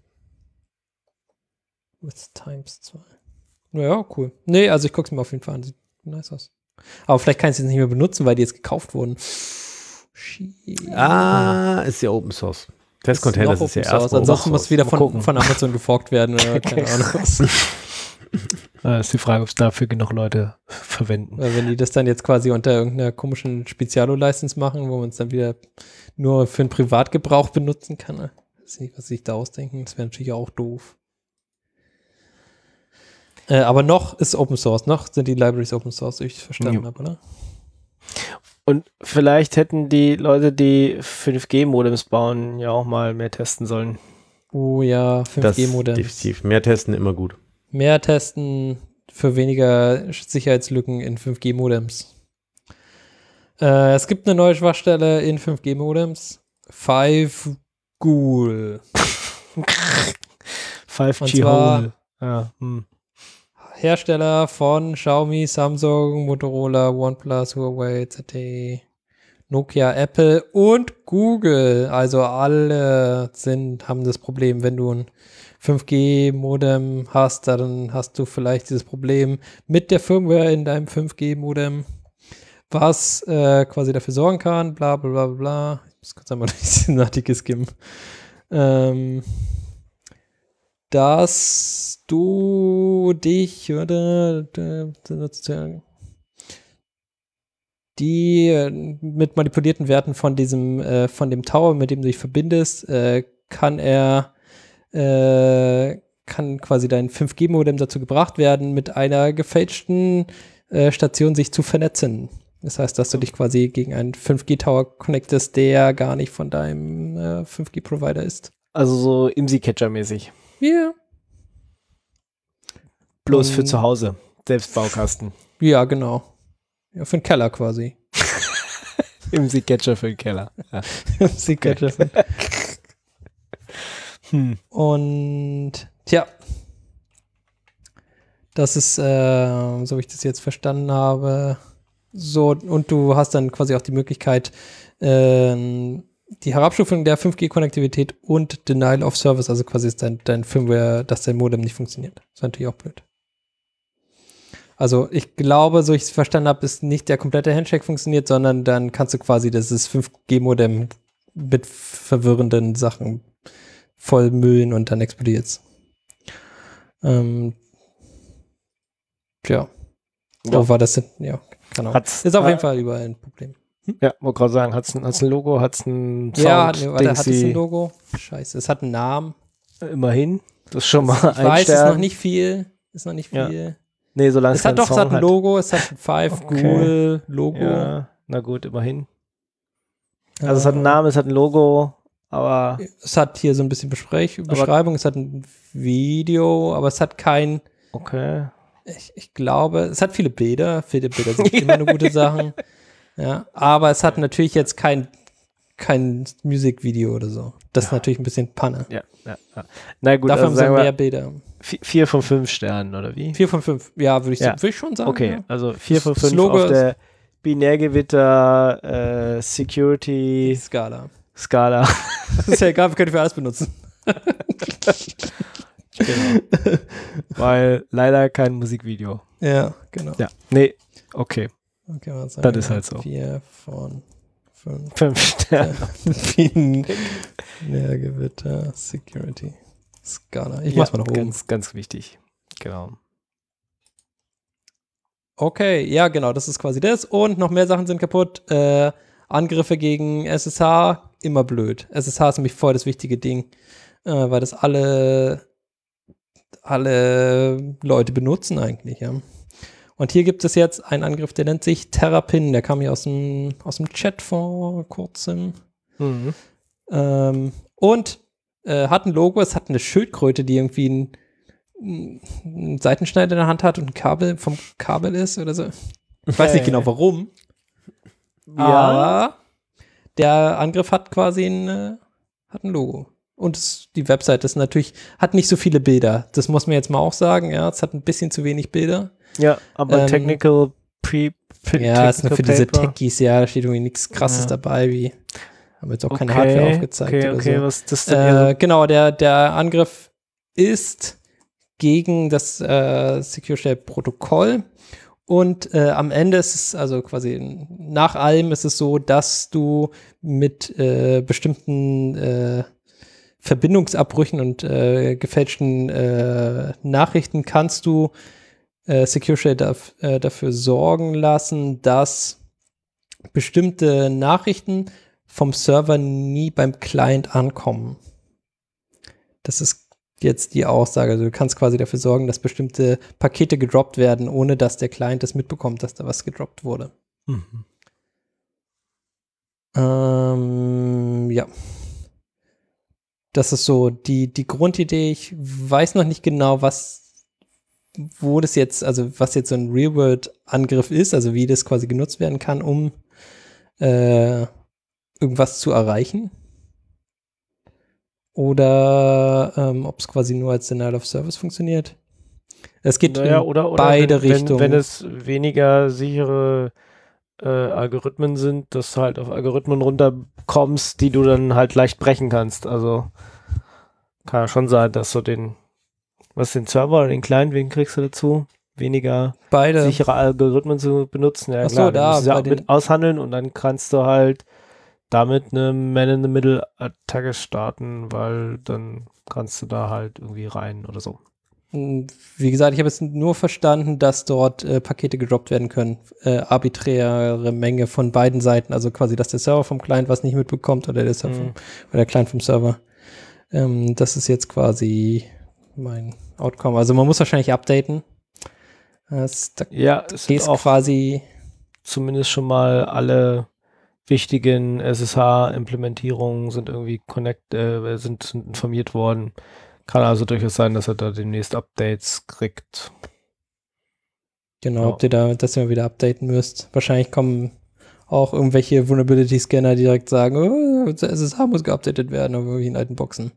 With Times 2. Naja, cool. Nee, also ich gucke es mir auf jeden Fall an. Sieht nice aus. Aber vielleicht kann ich es jetzt nicht mehr benutzen, weil die jetzt gekauft wurden. Ist ja Open Source. Testcontainers ist ja erst ansonsten muss wieder von Amazon geforkt werden oder keine Ahnung was. Ist die Frage, ob es dafür genug Leute verwenden. Weil wenn die das dann jetzt quasi unter irgendeiner komischen Spezialo-License machen, wo man es dann wieder nur für den Privatgebrauch benutzen kann, weiß nicht, was sie sich da ausdenken. Das wäre natürlich auch doof. Aber noch ist Open Source, noch sind die Libraries Open Source, wie ich es verstanden habe, oder? Und vielleicht hätten die Leute, die 5G-Modems bauen, ja auch mal mehr testen sollen. Oh ja, 5G-Modems. Definitiv. Mehr testen immer gut. Mehr testen für weniger Sicherheitslücken in 5G-Modems. Es gibt eine neue Schwachstelle in 5G-Modems. 5Ghoul. 5G-Hole. Ja, Hersteller von Xiaomi, Samsung, Motorola, OnePlus, Huawei, ZTE, Nokia, Apple und Google. Also alle haben das Problem, wenn du ein 5G-Modem hast, dann hast du vielleicht dieses Problem mit der Firmware in deinem 5G-Modem, was quasi dafür sorgen kann, bla bla bla bla. Ich muss kurz einmal durch diesen Artikel skimmen. Dass du dich die mit manipulierten Werten von von dem Tower, mit dem du dich verbindest, kann kann quasi dein 5G-Modem dazu gebracht werden, mit einer gefälschten Station sich zu vernetzen. Das heißt, dass du dich quasi gegen einen 5G-Tower connectest, der gar nicht von deinem 5G-Provider ist. Also so IMSI-Catcher-mäßig. Ja. Bloß für zu Hause. Selbstbaukasten. Ja, genau. Ja, für den Keller quasi. IMSI-Catcher für den Keller. Ja. IMSI-Catcher für Und tja, das ist, so wie ich das jetzt verstanden habe, so, und du hast dann quasi auch die Möglichkeit, die Herabstufung der 5G-Konnektivität und Denial of Service, also quasi ist dein Firmware, dass dein Modem nicht funktioniert. Das ist natürlich auch blöd. Also ich glaube, so ich es verstanden habe, ist nicht der komplette Handshake funktioniert, sondern dann kannst du quasi das 5G-Modem mit verwirrenden Sachen vollmüllen und dann explodiert's. Tja. Wo war das denn? Ja, keine Ahnung. Ist auf jeden Fall überall ein Problem. Ja, wollte gerade sagen, hat's ein Logo, hat's ein Sound? Ja, hat es ein Logo? Scheiße, es hat einen Namen. Immerhin. Das ist schon mal ich ein weiß, Stern. ist noch nicht viel. Ja. Nee, solange es hat doch ein Logo, es hat ein Google-Logo. Ja, na gut, immerhin. Also es hat einen Namen, es hat ein Logo, aber... Es hat hier so ein bisschen Beschreibung, es hat ein Video, aber es hat kein... Okay. Ich glaube, es hat viele Bilder. Viele Bilder sind immer eine gute Sache. Ja, aber es hat natürlich jetzt kein Musikvideo oder so. Das ist natürlich ein bisschen Panne. Ja. Na gut, dafür also haben sie mehr Bilder. 4 von 5 Sternen, oder wie? 4 von 5, ja, würde ich schon sagen. Okay, ja. also 4 von 5 Logo auf der Binärgewitter Security Skala. Das ist ja egal, wir können für alles benutzen. Genau. Weil leider kein Musikvideo. Ja, genau. Ja, nee, okay. Okay, was das ist halt so. 4 von 5. 5 Sterne. Binärgewitter Security Skala. Ich mach's mal nach oben. Ganz, ganz wichtig. Genau. Okay, ja, genau, das ist quasi das. Und noch mehr Sachen sind kaputt. Angriffe gegen SSH, immer blöd. SSH ist nämlich voll das wichtige Ding, weil das alle Leute benutzen eigentlich, ja. Und hier gibt es jetzt einen Angriff, der nennt sich Terrapin. Der kam hier aus dem Chat vor kurzem. Mhm. Und hat ein Logo, es hat eine Schildkröte, die irgendwie einen Seitenschneider in der Hand hat und ein Kabel vom Kabel ist oder so. Ich weiß nicht genau warum. Ja. Aber der Angriff hat quasi ein Logo. Und die Webseite ist natürlich, hat nicht so viele Bilder. Das muss man jetzt mal auch sagen. Ja, es hat ein bisschen zu wenig Bilder. Ja, aber Technical ja, ist nur für diese Techies, ja, da steht irgendwie nichts Krasses dabei, wie haben jetzt auch keine Hardware aufgezeigt. Okay, was ist das denn? Genau, der Angriff ist gegen das Secure Shell Protokoll und am Ende ist es, also quasi nach allem ist es so, dass du mit bestimmten Verbindungsabbrüchen und gefälschten Nachrichten kannst du Secure Shell dafür sorgen lassen, dass bestimmte Nachrichten vom Server nie beim Client ankommen. Das ist jetzt die Aussage. Also du kannst quasi dafür sorgen, dass bestimmte Pakete gedroppt werden, ohne dass der Client das mitbekommt, dass da was gedroppt wurde. Mhm. Ja. Das ist so die Grundidee. Ich weiß noch nicht genau, was jetzt so ein Real-World-Angriff ist, also wie das quasi genutzt werden kann, um irgendwas zu erreichen. Oder ob es quasi nur als Denial of Service funktioniert. Es geht in beide Richtungen. Wenn es weniger sichere Algorithmen sind, dass du halt auf Algorithmen runterkommst, die du dann halt leicht brechen kannst. Also kann ja schon sein, dass du den Server oder den Client, wen kriegst du dazu? Weniger sichere Algorithmen zu benutzen. Ja, klar, du musst ja mit aushandeln und dann kannst du halt damit eine Man-in-the-Middle-Attacke starten, weil dann kannst du da halt irgendwie rein oder so. Wie gesagt, ich habe jetzt nur verstanden, dass dort Pakete gedroppt werden können. Arbiträre Menge von beiden Seiten. Also quasi, dass der Server vom Client was nicht mitbekommt oder der Client vom Server. Das ist jetzt quasi mein Outcome. Also man muss wahrscheinlich updaten. Es ist auch quasi zumindest schon mal alle wichtigen SSH-Implementierungen sind irgendwie sind informiert worden. Kann also durchaus sein, dass er da demnächst Updates kriegt. Genau, ob ihr dass ihr mal wieder updaten müsst. Wahrscheinlich kommen auch irgendwelche Vulnerability-Scanner, die direkt sagen, unser SSH muss geupdatet werden, auf irgendwelchen alten Boxen.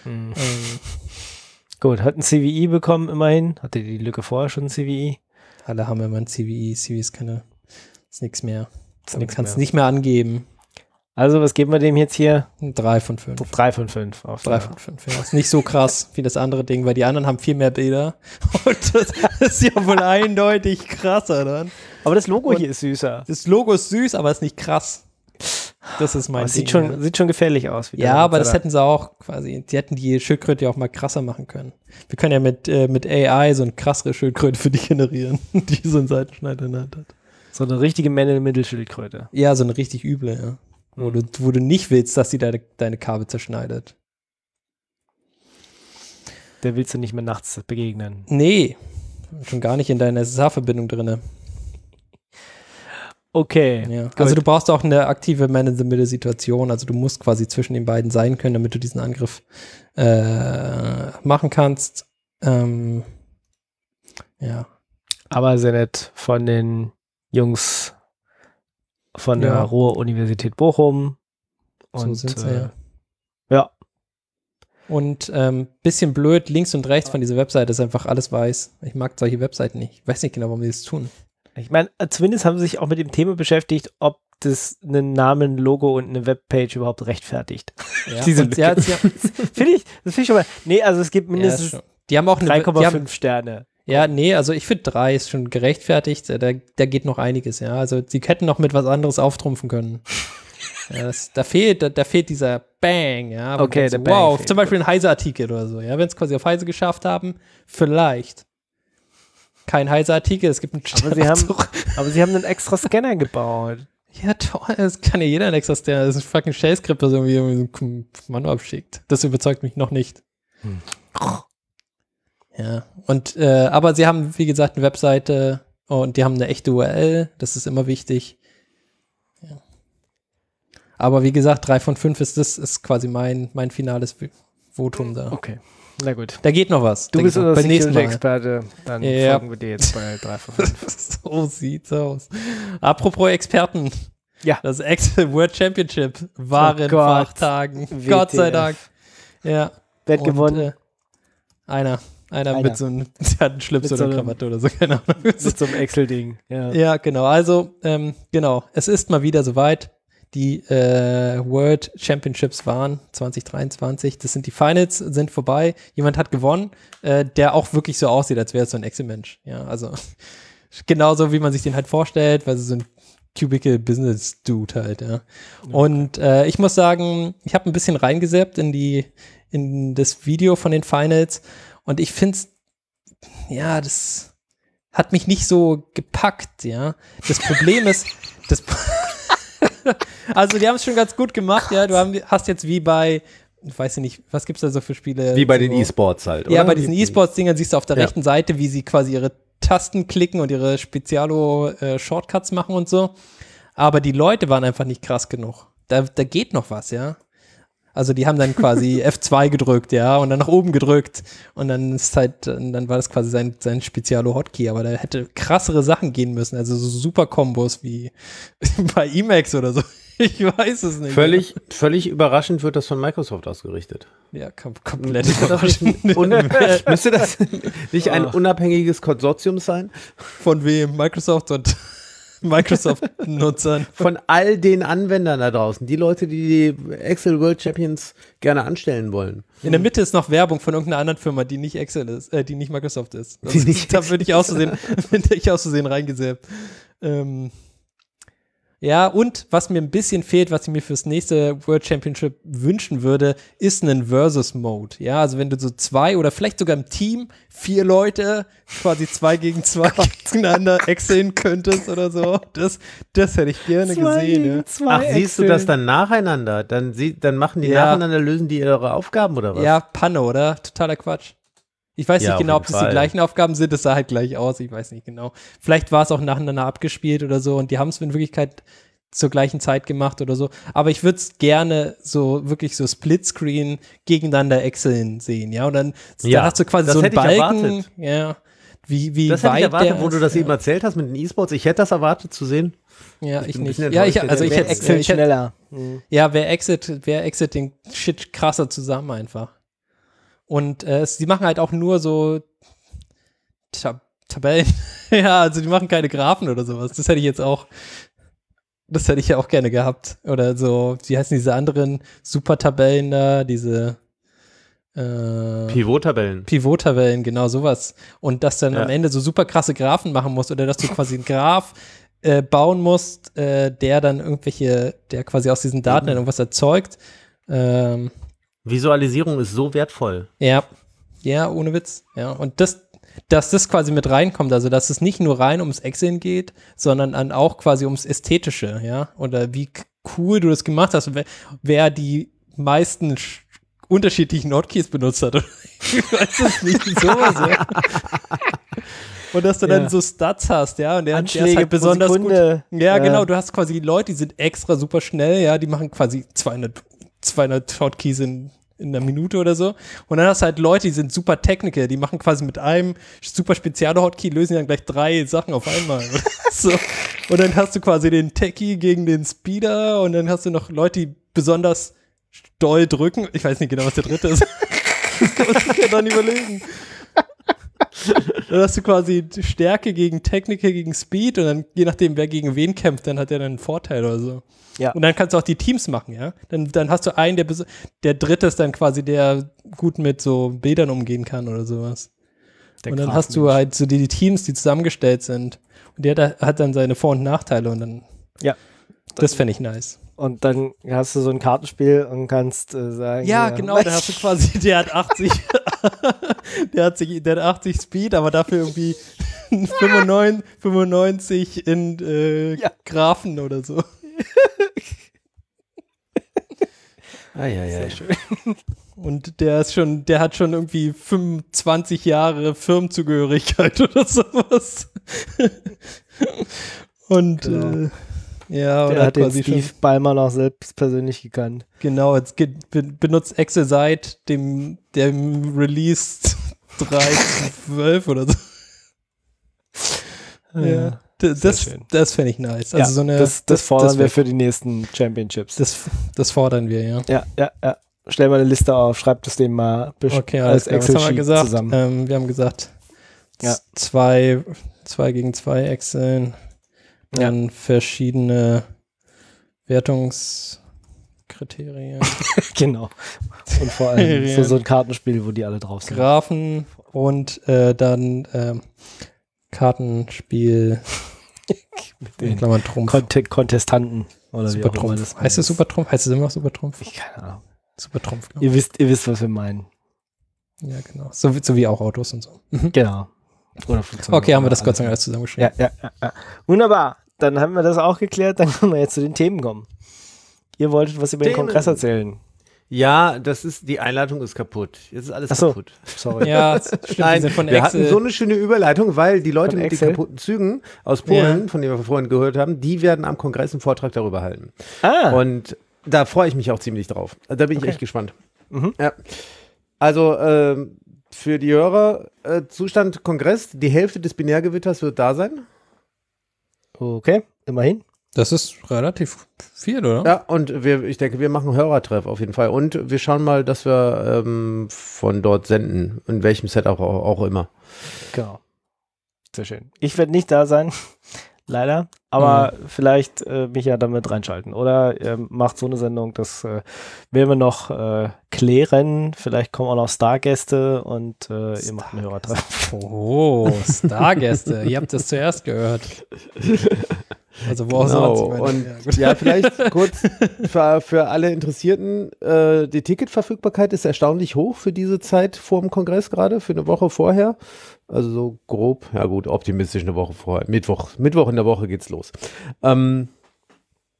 Gut, hat ein CVE bekommen immerhin. Hatte die Lücke vorher schon ein CVE? Alle haben immer ein CVE. CVE ist nichts mehr. Du kannst mehr. nicht mehr angeben. Also, was geben wir dem jetzt hier? 3 von 5. 3 von 5. 3 von 5, ja. Ist nicht so krass wie das andere Ding, weil die anderen haben viel mehr Bilder. Und das ist ja wohl eindeutig krasser dann. Aber das Logo hier ist süßer. Das Logo ist süß, aber ist nicht krass. Das ist mein Ding. Sieht schon gefährlich aus. Ja, aber das hätten sie auch quasi, die hätten die Schildkröte ja auch mal krasser machen können. Wir können ja mit AI so eine krassere Schildkröte für dich generieren, die so einen Seitenschneider in der Hand hat. So eine richtige Man-in-the-Middle-Schildkröte. Ja, so eine richtig üble, ja. Wo du nicht willst, dass sie deine Kabel zerschneidet. Der willst du nicht mehr nachts begegnen. Nee, schon gar nicht in deiner SSH-Verbindung drinne. Okay. Ja. Also du brauchst auch eine aktive Man-in-the-Middle-Situation. Also du musst quasi zwischen den beiden sein können, damit du diesen Angriff machen kannst. Ja. Aber sehr nett von den Jungs von der Ruhr-Universität Bochum. Und, so sind sie, ja. Ja. Und bisschen blöd, links und rechts von dieser Webseite ist einfach alles weiß. Ich mag solche Webseiten nicht. Ich weiß nicht genau, warum die das tun. Ich meine, zumindest haben sie sich auch mit dem Thema beschäftigt, ob das einen Namen, Logo und eine Webpage überhaupt rechtfertigt. Ja. Diese und Lücke. Das finde ich schon mal. Nee, also es gibt mindestens die haben auch 3,5 Sterne. Ja, nee, also ich finde 3 ist schon gerechtfertigt. Da geht noch einiges, ja. Also sie hätten noch mit was anderes auftrumpfen können. Ja, da fehlt dieser Bang, ja. Okay, der Bang. Wow, zum Beispiel ein Heise-Artikel oder so, ja. Wenn es quasi auf Heise geschafft haben, vielleicht. Kein Heise-Artikel, es gibt einen aber sie haben einen extra Scanner gebaut. Ja, toll, das kann ja jeder ein extra Scanner. Das ist ein fucking Shell-Skript, das irgendwie so ein Kommando abschickt. Das überzeugt mich noch nicht. Ja, und aber sie haben, wie gesagt, eine Webseite und die haben eine echte URL, das ist immer wichtig. Ja. Aber wie gesagt, 3 von 5 ist quasi mein finales Votum da. Okay, na gut. Da geht noch was. Du bist unser Security-Experte, dann folgen wir dir jetzt bei 3 von 5. So sieht's aus. Apropos Experten. Ja. Das Excel World Championship war in 8 Tagen. WTF. Gott sei Dank. Ja. Wer hat gewonnen? Einer mit so einem, der hat einen Schlips oder eine Krawatte oder so, keine Ahnung. Mit so einem Excel-Ding. Ja, genau. Also, genau. Es ist mal wieder soweit. Die World Championships waren 2023. Das sind die Finals, sind vorbei. Jemand hat gewonnen, der auch wirklich so aussieht, als wäre es so ein Excel-Mensch. Ja, also genauso, wie man sich den halt vorstellt, weil so ein Cubicle-Business-Dude halt, ja. Okay. Und ich muss sagen, ich habe ein bisschen reingesappt in das Video von den Finals und ich finde es, ja, das hat mich nicht so gepackt, ja. Das Problem ist, also die haben es schon ganz gut gemacht, ja. Du hast jetzt wie bei, ich weiß nicht, was gibt es da so für Spiele? Wie bei den E-Sports halt, oder? Ja, bei diesen E-Sports-Dingern siehst du auf der rechten Seite, wie sie quasi ihre Tasten klicken und ihre Spezialo-Shortcuts machen und so. Aber die Leute waren einfach nicht krass genug. Da geht noch was, ja. Also die haben dann quasi F2 gedrückt, ja, und dann nach oben gedrückt und dann dann war das quasi sein Spezialo-Hotkey, aber da hätte krassere Sachen gehen müssen, also so super Kombos wie bei Emacs oder so. Ich weiß es nicht. Völlig überraschend wird das von Microsoft ausgerichtet. Ja, komplett überraschend. Müsste das nicht ein unabhängiges Konsortium sein? Von wem? Microsoft und Microsoft-Nutzern. Von all den Anwendern da draußen. Die Leute, die Excel World Champions gerne anstellen wollen. In der Mitte ist noch Werbung von irgendeiner anderen Firma, die nicht Excel ist, die nicht Microsoft ist. Da würde ich aus Versehen reingesappt. Ja, und was mir ein bisschen fehlt, was ich mir fürs nächste World Championship wünschen würde, ist ein Versus-Mode. Ja, also wenn du so 2 oder vielleicht sogar im Team 4 Leute quasi 2 gegen 2 gegeneinander exceln könntest oder so. Das hätte ich gerne gesehen. Ja. Ach, siehst du das dann nacheinander? Dann machen die nacheinander, lösen die ihre Aufgaben oder was? Ja, Panne, oder? Totaler Quatsch. Ich weiß Ja, nicht auf genau, ob jeden das die Fall. gleichen Aufgaben sind, das sah halt gleich aus, ich weiß nicht genau. Vielleicht war es auch nacheinander abgespielt oder so und die haben es in Wirklichkeit zur gleichen Zeit gemacht oder so. Aber ich würde es gerne so wirklich so Splitscreen gegeneinander Excel sehen, ja. Und dann Ja, hast du quasi das so einen hätte ich Balken, erwartet. ja. Wie Das hätte weit ich erwartet, der wo du ist, das ja. eben erzählt hast mit den E-Sports. Ich hätte das erwartet zu sehen. Ja, Ich ich bin ein nicht. bisschen Ja, enttäuscht, also ich der hätte Excel ich hätte- schneller. Ja, wer Exit den Shit krasser zusammen einfach. Und sie machen halt auch nur so Tabellen. Ja, also die machen keine Graphen oder sowas. Das hätte ich ja auch gerne gehabt. Oder so, wie heißen diese anderen Super-Tabellen da, diese Pivot-Tabellen. Pivot-Tabellen, genau sowas. Und dass dann Ja. am Ende so super krasse Graphen machen musst oder dass du quasi einen Graph bauen musst, der quasi aus diesen Daten dann irgendwas erzeugt. Visualisierung ist so wertvoll. Ja, ohne Witz. Ja, und dass das quasi mit reinkommt, also dass es nicht nur rein ums Excel geht, sondern dann auch quasi ums Ästhetische, ja, oder wie cool du das gemacht hast, wer die meisten unterschiedlichen Hotkeys benutzt hat. Ich weiß es nicht, sowas, ja. Und dass du dann so Stats hast, ja, und der ist Anschläge halt pro besonders Sekunde. gut. Ja, genau, du hast quasi Leute, die sind extra super schnell, ja, die machen quasi 200 Hotkeys in einer Minute oder so. Und dann hast du halt Leute, die sind super Technical, die machen quasi mit einem super Spezial-Hotkey, lösen dann gleich 3 Sachen auf einmal. Oder so. Und dann hast du quasi den Techie gegen den Speeder und dann hast du noch Leute, die besonders doll drücken. Ich weiß nicht genau, was der dritte ist. Das muss ich ja dann überlegen. Dann hast du quasi Stärke gegen Technical gegen Speed und dann, je nachdem, wer gegen wen kämpft, dann hat der dann einen Vorteil oder so. Ja. Und dann kannst du auch die Teams machen, ja. Dann hast du einen, der dritte ist dann quasi, der gut mit so Bildern umgehen kann oder sowas. Und dann hast du halt so die Teams, die zusammengestellt sind. Und der hat dann seine Vor- und Nachteile und dann. Ja. Das fände ich nice. Und dann hast du so ein Kartenspiel und kannst sagen. Ja, genau, da hast du quasi, der hat 80, der hat 80 Speed, aber dafür irgendwie 95 in Graphen oder so. Sehr schön. Und der hat schon irgendwie 25 Jahre Firmenzugehörigkeit oder sowas. Und Genau. ja, Der oder hat den quasi Steve schon. Ballmer noch selbst persönlich gekannt. Genau, jetzt benutzt Excel seit dem Release 3.12 oder so. Ja. Das fände ich nice. Also Ja, so eine, das fordern wir wär- für die nächsten Championships. Das fordern wir, ja. Ja. Stell mal eine Liste auf, schreibt es dem mal Okay, alles klar. Was haben wir Excel-Sheet gesagt? zusammen. Wir haben gesagt, Ja. 2 gegen 2 Excel, dann verschiedene Wertungskriterien, Genau. Und vor allem so ein Kartenspiel, wo die alle drauf sind. Graphen und dann Kartenspiel, Mit in den Klammern Trumpf. Kontestanten. Oder Super wie auch immer Trumpf. das Heißt es Super Trumpf? Heißt es immer noch Super Trumpf? Ich keine Ahnung. Super Trumpf, genau. Ihr wisst, was wir meinen. Ja, genau. So wie auch Autos und so. Genau. Oder Flugzeuge. Okay, haben wir das Oder Gott sei Dank alles zusammengeschrieben. Ja. Wunderbar. Dann haben wir das auch geklärt. Dann können wir jetzt zu den Themen kommen. Ihr wolltet was über den Themen. Kongress erzählen. Ja, die Einleitung ist kaputt. Jetzt ist alles Ach so. kaputt. Sorry. Ja, stimmt, Nein, wir sind von wir Excel. hatten so eine schöne Überleitung, weil die Leute Von mit den Excel? kaputten Zügen aus Polen, von denen wir vorhin gehört haben, die werden am Kongress einen Vortrag darüber halten. Und da freue ich mich auch ziemlich drauf. Also da bin ich echt gespannt. Mhm. Ja. Also für die Hörer, Zustand Kongress, die Hälfte des Binärgewitters wird da sein. Okay, immerhin. Das ist relativ viel, oder? Ja, und ich denke, wir machen einen Hörertreff auf jeden Fall. Und wir schauen mal, dass wir von dort senden, in welchem Setup auch immer. Genau. Sehr schön. Ich werde nicht da sein, leider. Aber vielleicht mich ja damit reinschalten. Oder ihr macht so eine Sendung, das werden wir noch klären. Vielleicht kommen auch noch Stargäste und ihr macht einen Hörertreff. Oh, Stargäste. Ihr habt das zuerst gehört. Also wo auch Genau. sonst. Ich meine, Und ja, gut. ja, vielleicht kurz für alle Interessierten, die Ticketverfügbarkeit ist erstaunlich hoch für diese Zeit vor dem Kongress gerade, für eine Woche vorher. Also so grob, ja gut, optimistisch eine Woche vorher. Mittwoch in der Woche geht's los.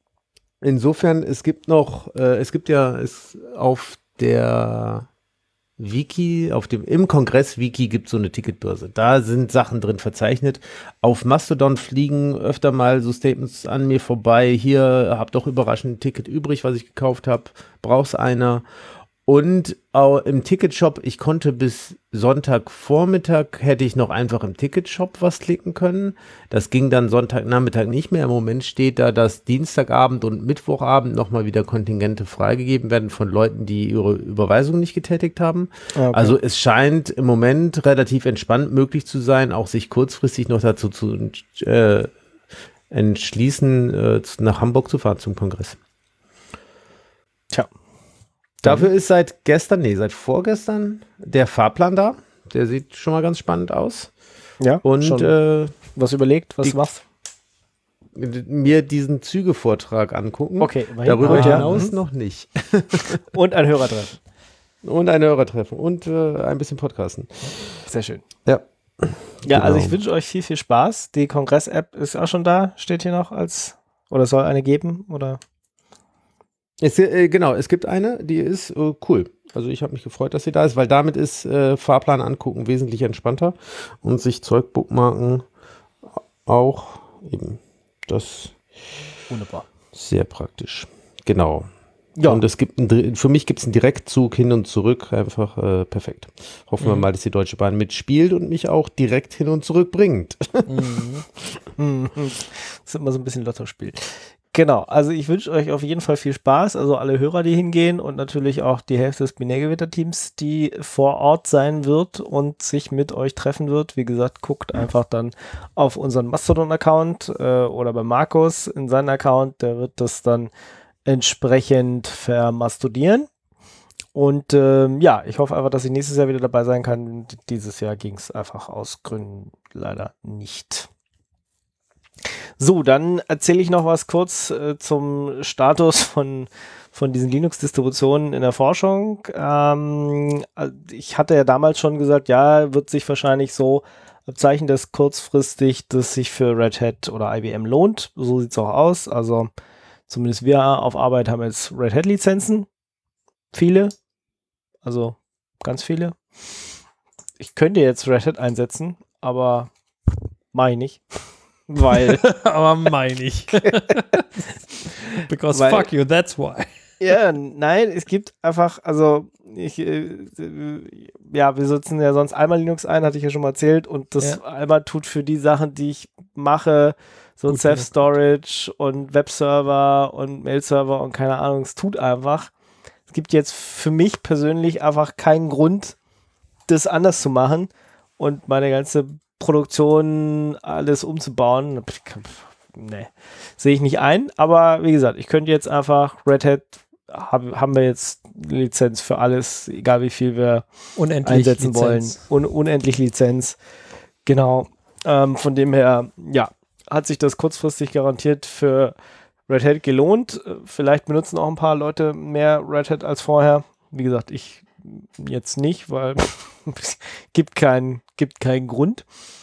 Insofern, es gibt ja auf der Wiki, im Kongress-Wiki gibt es so eine Ticketbörse. Da sind Sachen drin verzeichnet. Auf Mastodon fliegen öfter mal so Statements an mir vorbei. Hier, hab doch überraschend ein Ticket übrig, was ich gekauft habe. Brauch's einer? Und auch im Ticketshop, ich konnte bis Sonntagvormittag, hätte ich noch einfach im Ticketshop was klicken können. Das ging dann Sonntagnachmittag nicht mehr. Im Moment steht da, dass Dienstagabend und Mittwochabend nochmal wieder Kontingente freigegeben werden von Leuten, die ihre Überweisung nicht getätigt haben. Okay. Also es scheint im Moment relativ entspannt möglich zu sein, auch sich kurzfristig noch dazu zu entschließen, nach Hamburg zu fahren zum Kongress. Tja. Dafür ist seit vorgestern der Fahrplan da. Der sieht schon mal ganz spannend aus. Ja, und was überlegt, was machst mir diesen Züge-Vortrag angucken. Okay, darüber hinaus noch nicht. Und ein Hörertreffen. Und ein Hörertreffen und ein bisschen Podcasten. Sehr schön. Ja. Ja, also ich wünsche euch viel, viel Spaß. Die Kongress-App ist auch schon da, steht hier noch oder soll eine geben, oder? Genau, es gibt eine, die ist cool. Also ich habe mich gefreut, dass sie da ist, weil damit ist Fahrplan angucken wesentlich entspannter und sich Zeug bookmarken auch eben. Das wunderbar. Sehr praktisch. Genau. Ja. Und für mich gibt es einen Direktzug hin und zurück, einfach perfekt. Hoffen wir mal, dass die Deutsche Bahn mitspielt und mich auch direkt hin und zurück bringt. Das ist immer so ein bisschen Lottospiel. Genau, also ich wünsche euch auf jeden Fall viel Spaß, also alle Hörer, die hingehen und natürlich auch die Hälfte des Binärgewitter-Teams, die vor Ort sein wird und sich mit euch treffen wird. Wie gesagt, guckt einfach dann auf unseren Mastodon-Account oder bei Markus in seinen Account, der wird das dann entsprechend vermastodieren. Und ja, ich hoffe einfach, dass ich nächstes Jahr wieder dabei sein kann. Dieses Jahr ging es einfach aus Gründen leider nicht. So, dann erzähle ich noch was kurz zum Status von diesen Linux-Distributionen in der Forschung. Ich hatte ja damals schon gesagt, ja, wird sich wahrscheinlich so abzeichnen, dass kurzfristig das sich für Red Hat oder IBM lohnt. So sieht es auch aus. Also zumindest wir auf Arbeit haben jetzt Red Hat-Lizenzen. Viele. Also ganz viele. Ich könnte jetzt Red Hat einsetzen, aber mache ich nicht. Weil. Aber meine ich. Because fuck you, that's why. Ja, nein, es gibt einfach, also wir setzen ja sonst Alma Linux ein, hatte ich ja schon mal erzählt, und das Alma tut für die Sachen, die ich mache, so Self-Storage und Webserver und Mail-Server und keine Ahnung, es tut einfach. Es gibt jetzt für mich persönlich einfach keinen Grund, das anders zu machen und meine ganze Produktion, alles umzubauen. Nee, sehe ich nicht ein. Aber wie gesagt, ich könnte jetzt einfach Red Hat, haben wir jetzt Lizenz für alles, egal wie viel wir einsetzen wollen. Unendlich Lizenz. Genau. Von dem her, ja, hat sich das kurzfristig garantiert für Red Hat gelohnt. Vielleicht benutzen auch ein paar Leute mehr Red Hat als vorher. Wie gesagt, ich jetzt nicht, weil gibt keinen Grund.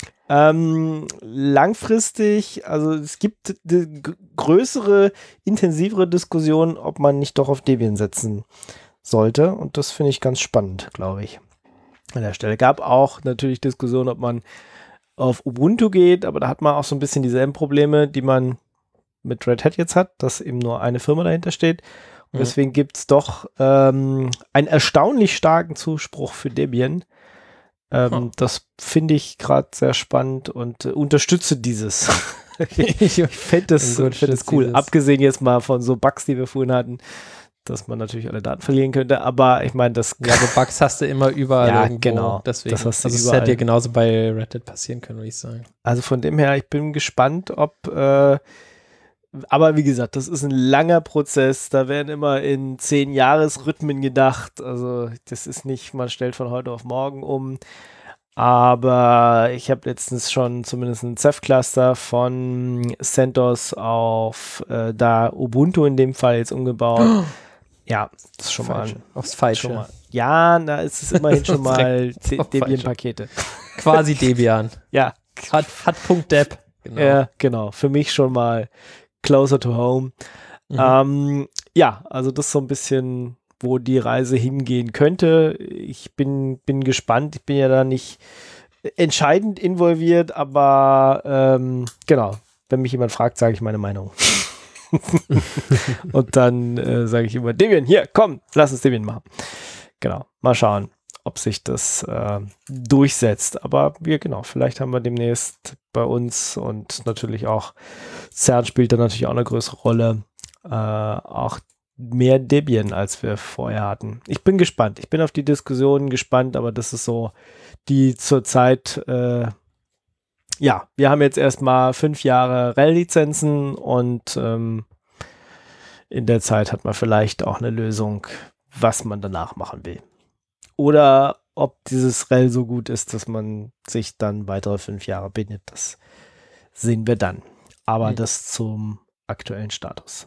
Langfristig, also es gibt größere, intensivere Diskussionen, ob man nicht doch auf Debian setzen sollte, und das finde ich ganz spannend, glaube ich. An der Stelle gab auch natürlich Diskussionen, ob man auf Ubuntu geht, aber da hat man auch so ein bisschen dieselben Probleme, die man mit Red Hat jetzt hat, dass eben nur eine Firma dahinter steht. Und deswegen gibt es doch einen erstaunlich starken Zuspruch für Debian. Das finde ich gerade sehr spannend und unterstütze dieses. Ich fände das cool. Abgesehen jetzt mal von so Bugs, die wir vorhin hatten, dass man natürlich alle Daten verlieren könnte, aber ich meine, das... Ja, aber Bugs hast du immer überall irgendwo. Genau. Deswegen. Das hast du überall. Hätte dir genauso bei Red Hat passieren können, würde ich sagen. Also von dem her, ich bin gespannt, ob... aber wie gesagt, das ist ein langer Prozess, da werden immer in 10-Jahres-Rhythmen gedacht, also das ist nicht, man stellt von heute auf morgen um, aber ich habe letztens schon zumindest ein Ceph-Cluster von CentOS auf da Ubuntu in dem Fall jetzt umgebaut. Ja, das ist schon mal aufs Falsche. Ja, da ist es immerhin schon mal Debian-Pakete. Quasi Debian. Ja. Hat .deb. Genau. Ja, genau. Für mich schon mal closer to home. Ja, also das ist so ein bisschen wo die Reise hingehen könnte. Ich bin gespannt. Ich bin ja da nicht entscheidend involviert, aber genau, wenn mich jemand fragt, sage ich meine Meinung. Und dann sage ich immer, Debian, hier, komm, lass uns Debian machen. Genau, mal schauen, ob sich das durchsetzt. Aber vielleicht haben wir demnächst bei uns und natürlich auch CERN spielt da natürlich auch eine größere Rolle, auch mehr Debian, als wir vorher hatten. Ich bin gespannt. Ich bin auf die Diskussion gespannt, aber das ist so die zurzeit, wir haben jetzt erstmal 5 Jahre RHEL-Lizenzen und in der Zeit hat man vielleicht auch eine Lösung, was man danach machen will. Oder ob dieses RHEL so gut ist, dass man sich dann weitere 5 Jahre bindet. Das sehen wir dann. Aber das zum aktuellen Status.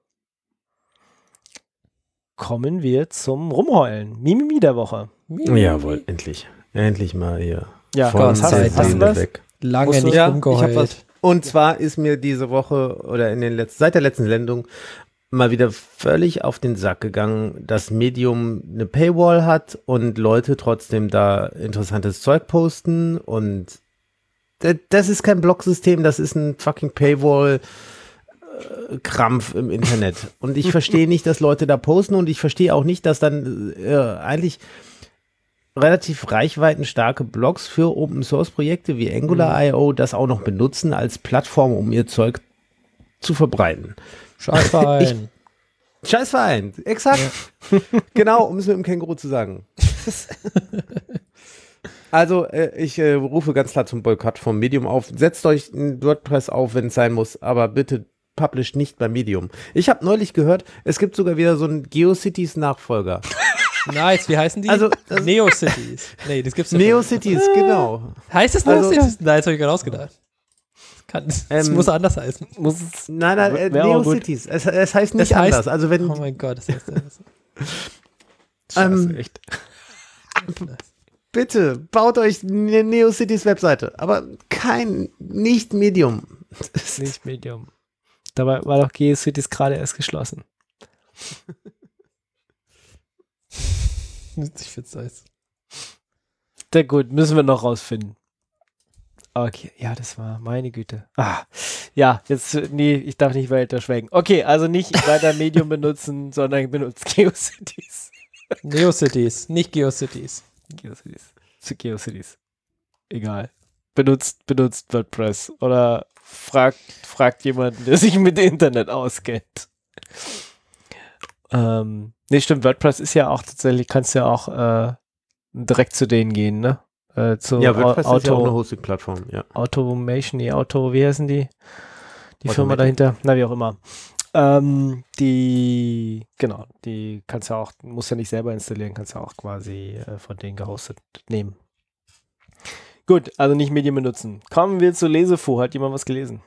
Kommen wir zum Rumheulen. Mimimi der Woche. Jawohl, endlich. Endlich mal hier. Ja, von Gott, hast du was? weg. Lange Musst du- nicht Ja, rumgeheult. ich hab was. Und zwar ist mir diese Woche oder seit der letzten Sendung mal wieder völlig auf den Sack gegangen, dass Medium eine Paywall hat und Leute trotzdem da interessantes Zeug posten und das ist kein Blogsystem, das ist ein fucking Paywall-Krampf im Internet. Und ich verstehe nicht, dass Leute da posten und ich verstehe auch nicht, dass dann eigentlich relativ reichweitenstarke Blogs für Open-Source-Projekte wie Angular.io das auch noch benutzen als Plattform, um ihr Zeug zu verbreiten. Scheißverein. Scheißverein, exakt. Genau, um es mit dem Känguru zu sagen. Also, ich rufe ganz klar zum Boykott vom Medium auf. Setzt euch ein WordPress auf, wenn es sein muss, aber bitte publisht nicht bei Medium. Ich habe neulich gehört, es gibt sogar wieder so einen GeoCities-Nachfolger. Nice, wie heißen die? Also, Neocities. Nee, das gibt's doch NeoCities, genau. nicht. Heißt das Also- Neocities? Nein, das habe ich gerade ausgedacht. Das muss anders heißen. Muss es Nein, Wär aber gut. NeoCities. Es heißt nicht Es heißt- anders. Also wenn Oh mein Gott, das heißt das. Scheiße, echt. bitte baut euch eine NeoCities Webseite, aber nicht Medium. Nicht Medium. Dabei war doch GeoCities gerade erst geschlossen. Ich find's nice. Sehr gut, müssen wir noch rausfinden. Okay, ja, das war meine Güte. Ja, jetzt, nee, ich darf nicht weiter schwelgen. Okay, also nicht weiter Medium benutzen, sondern benutzt GeoCities. Neocities, nicht GeoCities. GeoCities. Zu GeoCities. Egal. Benutzt WordPress oder fragt jemanden, der sich mit Internet auskennt. Nee, stimmt, WordPress ist ja auch tatsächlich, kannst ja auch direkt zu denen gehen, ne? Zu Ja, WordPress ist ja auch eine Hosting-Plattform, ja. Automation, wie heißen die? Die Firma Automatic. dahinter? Na, wie auch immer. Die kannst ja auch, musst ja nicht selber installieren, kannst ja auch quasi von denen gehostet nehmen. Gut, also nicht Medien benutzen. Kommen wir zu Lesefu. Hat jemand was gelesen?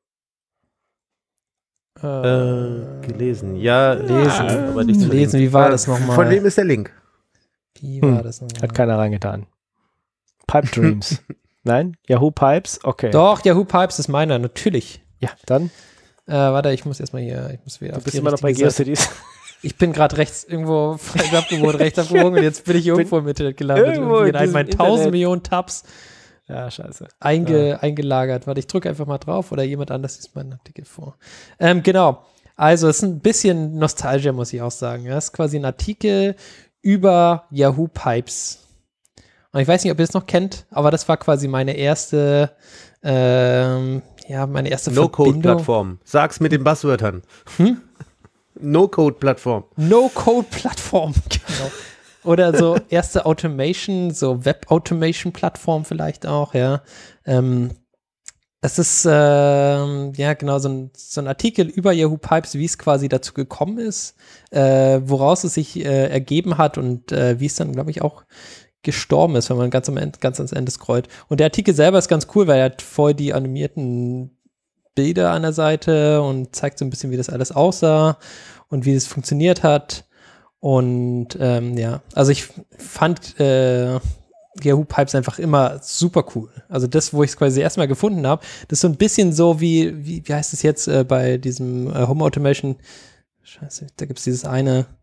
Gelesen. Ja, Lesen. aber nicht zu Lesen, wie war das nochmal? Von wem ist der Link? Wie war das nochmal? Hat keiner reingetan. Pipe Dreams. Nein? Yahoo Pipes? Okay. Doch, Yahoo Pipes ist meiner, natürlich. Ja, dann. Warte, ich muss erstmal hier, ich muss wieder Du auf bist die immer noch bei richtige Seite. GeoCities. Ich bin gerade rechts irgendwo falsch abgebogen, rechts abgebogen und jetzt bin ich irgendwo im Internet gelandet. Irgendwo Irgendwie in in einem meinen diesem 1000 Internet. Millionen Tabs Ja, scheiße. eingelagert. Warte, ich drücke einfach mal drauf oder jemand anders liest meinen Artikel vor. Genau. Also, es ist ein bisschen Nostalgia, muss ich auch sagen. Das ist quasi ein Artikel über Yahoo Pipes. Und ich weiß nicht, ob ihr es noch kennt, aber das war quasi meine erste, Verbindung. No-Code-Plattform. Sag's mit den Buzzwörtern. No-Code-Plattform. No-Code-Plattform, genau. Oder so erste Automation, so Web-Automation-Plattform vielleicht auch, ja. Das ist, genau, so ein Artikel über Yahoo Pipes, wie es quasi dazu gekommen ist, woraus es sich ergeben hat und wie es dann, glaube ich, auch gestorben ist, wenn man ganz ans Ende scrollt. Und der Artikel selber ist ganz cool, weil er hat voll die animierten Bilder an der Seite und zeigt so ein bisschen, wie das alles aussah und wie es funktioniert hat. Und also ich fand Yahoo Pipes einfach immer super cool. Also das, wo ich es quasi erstmal gefunden habe, das ist so ein bisschen so wie heißt es jetzt bei diesem Home Automation, scheiße, da gibt es dieses eine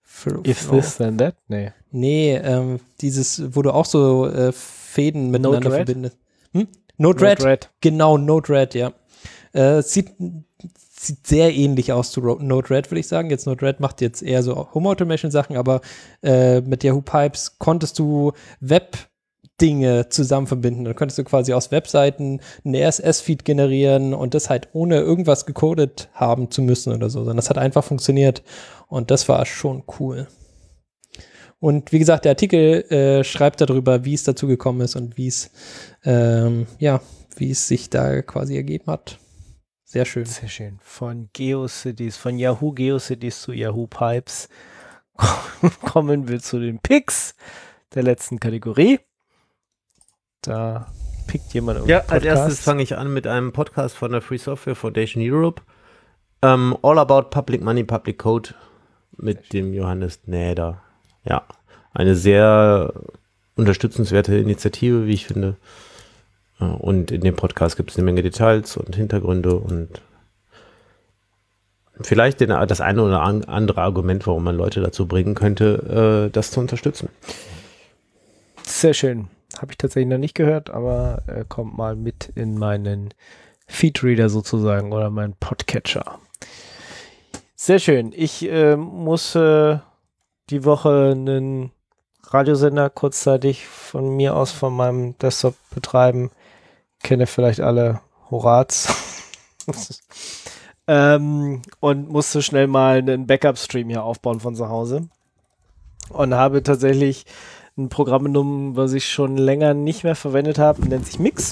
If this then that? Nee. Nee, dieses, wo du auch so Fäden miteinander Node-RED? verbindest. Node-RED? Genau, Node-RED, ja. Sieht sehr ähnlich aus zu Node-RED, würde ich sagen. Jetzt Node-RED macht jetzt eher so Home-Automation-Sachen, aber mit Yahoo Pipes konntest du Web-Dinge zusammen verbinden. Dann könntest du quasi aus Webseiten einen RSS-Feed generieren und das halt ohne irgendwas gecodet haben zu müssen oder so, sondern das hat einfach funktioniert und das war schon cool. Und wie gesagt, der Artikel schreibt darüber, wie es dazu gekommen ist und wie es sich da quasi ergeben hat. Sehr schön. Sehr schön. Von GeoCities, von Yahoo GeoCities zu Yahoo Pipes kommen wir zu den Picks der letzten Kategorie. Da pickt jemand Ja, als erstes fange ich an mit einem Podcast von der Free Software Foundation Europe. All About Public Money, Public Code mit dem Johannes Näder. Ja, eine sehr unterstützenswerte Initiative, wie ich finde. Und in dem Podcast gibt es eine Menge Details und Hintergründe und vielleicht das eine oder andere Argument, warum man Leute dazu bringen könnte, das zu unterstützen. Sehr schön. Habe ich tatsächlich noch nicht gehört, aber kommt mal mit in meinen Feedreader sozusagen oder meinen Podcatcher. Sehr schön. Ich musste die Woche einen Radiosender kurzzeitig von mir aus von meinem Desktop betreiben. Kenne vielleicht alle Horaz. Und musste schnell mal einen Backup-Stream hier aufbauen von zu Hause. Und habe tatsächlich ein Programm genommen, was ich schon länger nicht mehr verwendet habe, nennt sich Mix.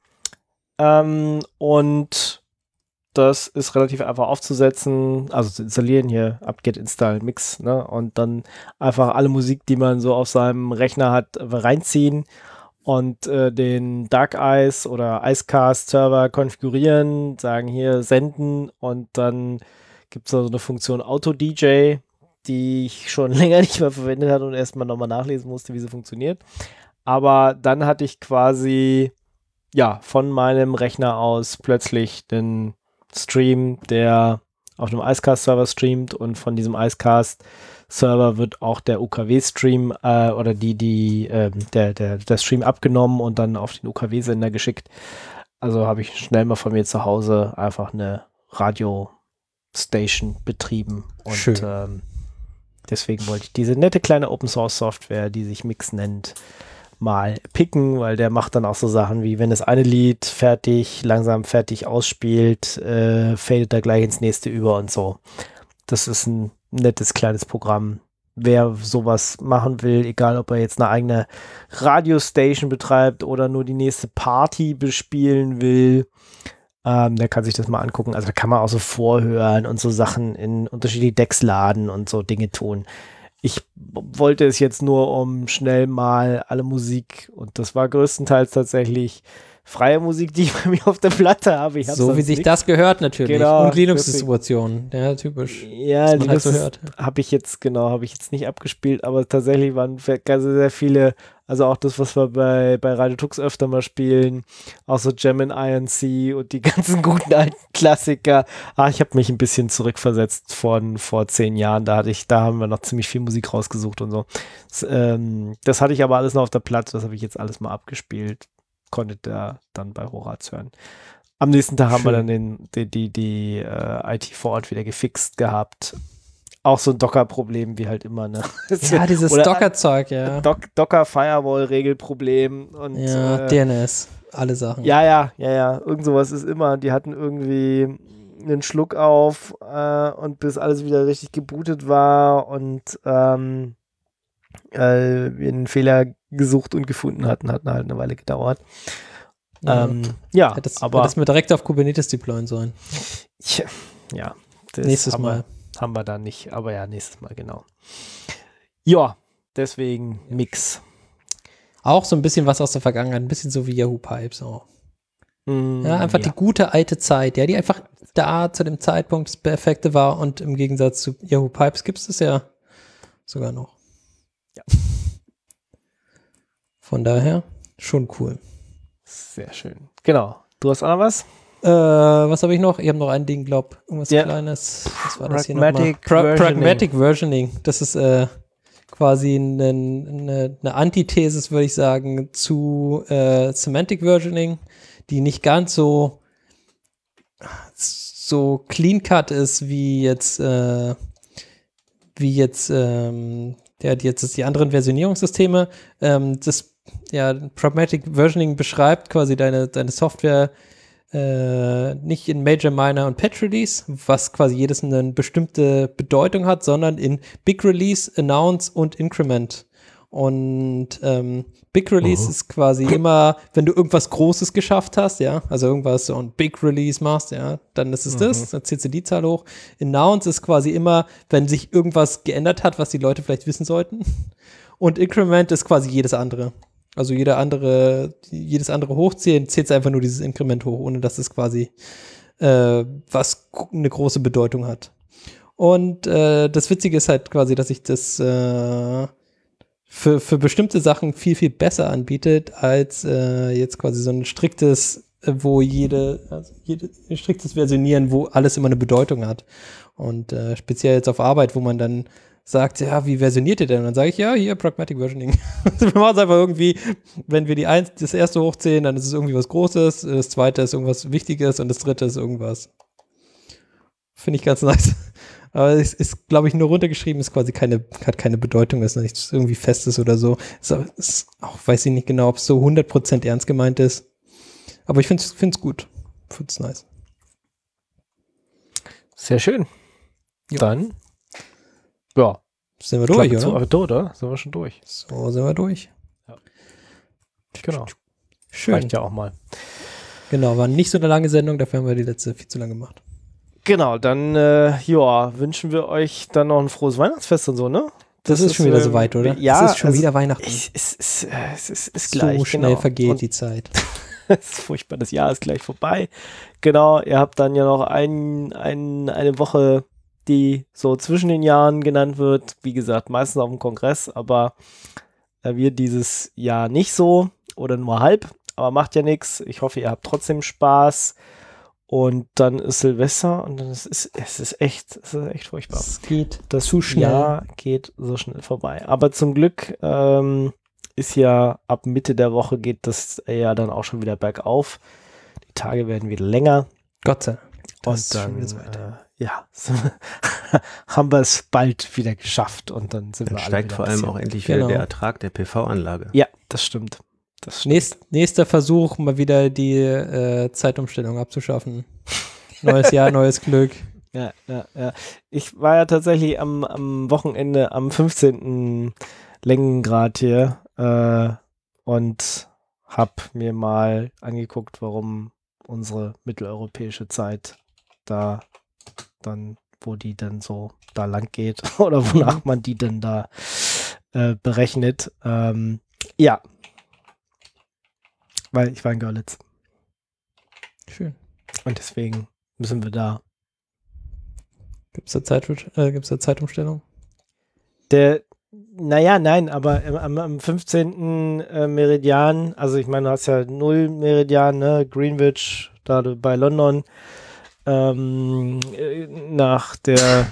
Und das ist relativ einfach aufzusetzen, also zu installieren, hier apt-get install Mix, ne? Und dann einfach alle Musik, die man so auf seinem Rechner hat, reinziehen und den Dark Eyes oder Icecast Server konfigurieren, sagen hier senden und dann gibt es so eine Funktion Auto-DJ, die ich schon länger nicht mehr verwendet hatte und erstmal nochmal nachlesen musste, wie sie funktioniert. Aber dann hatte ich quasi, ja, von meinem Rechner aus plötzlich den Stream, der auf einem Icecast-Server streamt und von diesem Icecast-Server wird auch der UKW-Stream oder der Stream abgenommen und dann auf den UKW-Sender geschickt. Also habe ich schnell mal von mir zu Hause einfach eine Radio-Station betrieben und Schön. Deswegen wollte ich diese nette kleine Open-Source-Software, die sich Mix nennt, mal picken, weil der macht dann auch so Sachen wie, wenn das eine Lied langsam fertig ausspielt, fadet er gleich ins nächste über und so. Das ist ein nettes kleines Programm. Wer sowas machen will, egal ob er jetzt eine eigene Radiostation betreibt oder nur die nächste Party bespielen will, der kann sich das mal angucken. Also da kann man auch so vorhören und so Sachen in unterschiedliche Decks laden und so Dinge tun. Ich wollte es jetzt nur, um schnell mal alle Musik, und das war größtenteils tatsächlich freie Musik, die ich bei mir auf der Platte habe. So wie sich das gehört natürlich. Genau, und Linux-Distributionen, ja, typisch. Ja, man halt so hört. Habe ich jetzt nicht abgespielt, aber tatsächlich waren ganz sehr viele, also auch das, was wir bei Radio Tux öfter mal spielen, auch so Gem in INC und die ganzen guten alten Klassiker. Ich habe mich ein bisschen zurückversetzt von vor 10 Jahren, da haben wir noch ziemlich viel Musik rausgesucht und so. Das hatte ich aber alles noch auf der Platte, das habe ich jetzt alles mal abgespielt. Konnte da dann bei Horaz hören. Am nächsten Tag haben wir dann die IT vor Ort wieder gefixt gehabt. Auch so ein Docker-Problem, wie halt immer, ne? Ja, dieses Docker-Zeug, ja. Docker-Firewall-Regelproblem und ja, DNS, alle Sachen. Ja. Irgend sowas ist immer. Die hatten irgendwie einen Schluck auf und bis alles wieder richtig gebootet war und wir einen Fehler gesucht und gefunden hatten, hat halt eine Weile gedauert. Hättest mir direkt auf Kubernetes deployen sollen. Ja, das nächstes Mal. Haben wir da nicht, aber ja, nächstes Mal, genau. Ja, deswegen Mix. Auch so ein bisschen was aus der Vergangenheit, ein bisschen so wie Yahoo Pipes auch. Ja, einfach die gute alte Zeit, ja, die einfach da zu dem Zeitpunkt das Perfekte war und im Gegensatz zu Yahoo Pipes gibt es das ja sogar noch. Ja. Von daher schon cool. Sehr schön. Genau. Du hast auch noch was? Was habe ich noch? Ich habe noch ein Ding, irgendwas Kleines. Was war das hier nochmal? Pragmatic Versioning. Das ist quasi eine Antithesis, würde ich sagen, zu Semantic Versioning, die nicht ganz so clean-cut ist, wie jetzt die anderen Versionierungssysteme. Pragmatic Versioning beschreibt quasi deine Software nicht in Major, Minor und Patch Release, was quasi jedes eine bestimmte Bedeutung hat, sondern in Big Release, Announce und Increment. Und Big Release ist quasi immer, wenn du irgendwas Großes geschafft hast, ja, also irgendwas so ein Big Release machst, ja, dann ist es das, dann zählst du die Zahl hoch. Announce ist quasi immer, wenn sich irgendwas geändert hat, was die Leute vielleicht wissen sollten. Und Increment ist quasi jedes andere. Also jedes andere Hochzählen zählt einfach nur dieses Inkrement hoch, ohne dass es quasi was eine große Bedeutung hat. Und das Witzige ist halt quasi, dass sich das für bestimmte Sachen viel, viel besser anbietet, als jetzt quasi so ein striktes, striktes Versionieren, wo alles immer eine Bedeutung hat. Und speziell jetzt auf Arbeit, wo man dann sagt, ja, wie versioniert ihr denn? Und dann sage ich, ja, hier, Pragmatic Versioning. Wir machen es einfach irgendwie, wenn wir das erste hochzählen, dann ist es irgendwie was Großes, das zweite ist irgendwas Wichtiges und das dritte ist irgendwas. Finde ich ganz nice. Aber es ist, glaube ich, nur runtergeschrieben, ist quasi hat keine Bedeutung, ist nichts irgendwie Festes oder so. Ist auch, weiß ich nicht genau, ob es so 100% ernst gemeint ist. Aber ich finde es gut. Finde es nice. Sehr schön. Jo. Dann ja. Sind wir durch, oder? Sind wir schon durch. So sind wir durch. Ja. Genau. Schön. Reicht ja auch mal. Genau, war nicht so eine lange Sendung, dafür haben wir die letzte viel zu lang gemacht. Genau, dann wünschen wir euch dann noch ein frohes Weihnachtsfest und so, ne? Das ist schon wieder so weit, oder? Ja. Es ist schon wieder Weihnachten. Es ist so gleich. Schnell genau. vergeht Und die Zeit. es ist furchtbar, das Jahr ist gleich vorbei. Genau, ihr habt dann ja noch eine Woche, die so zwischen den Jahren genannt wird. Wie gesagt, meistens auf dem Kongress, aber wir dieses Jahr nicht so oder nur halb. Aber macht ja nichts. Ich hoffe, ihr habt trotzdem Spaß. Und dann ist Silvester und dann es ist echt furchtbar. Es geht das zu schnell. Jahr geht so schnell vorbei. Aber zum Glück ist ja ab Mitte der Woche geht das ja dann auch schon wieder bergauf. Die Tage werden wieder länger. Gott sei Dank. Und dann haben wir es bald wieder geschafft und dann sind Dann wir alle steigt wieder vor ein allem bisschen- auch endlich Genau. wieder der Ertrag der PV-Anlage. Ja, das stimmt. Nächster Versuch, mal wieder die Zeitumstellung abzuschaffen. Neues Jahr, neues Glück. Ja. Ich war ja tatsächlich am Wochenende am 15. Längengrad hier und habe mir mal angeguckt, warum unsere mitteleuropäische Zeit da dann, wo die dann so da lang geht oder wonach man die denn da berechnet. Ja, weil ich war in Görlitz Schön. und deswegen müssen wir da Gibt's da Zeitumstellung? Nein, aber am 15. Meridian, also ich meine, du hast ja 0 Meridian, ne, Greenwich, da bei London, nach der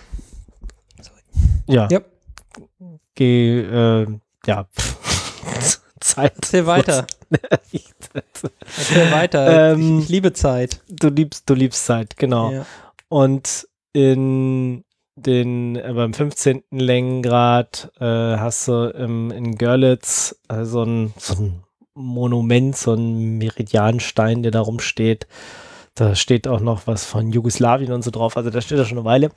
Yep. Zeit. Erzähl weiter. Erzähl weiter. Ich liebe Zeit. Du liebst Zeit, genau. Ja. Und beim 15. Längengrad hast du in Görlitz so ein Monument, so ein Meridianstein, der da rumsteht. Da steht auch noch was von Jugoslawien und so drauf. Also da steht da schon eine Weile.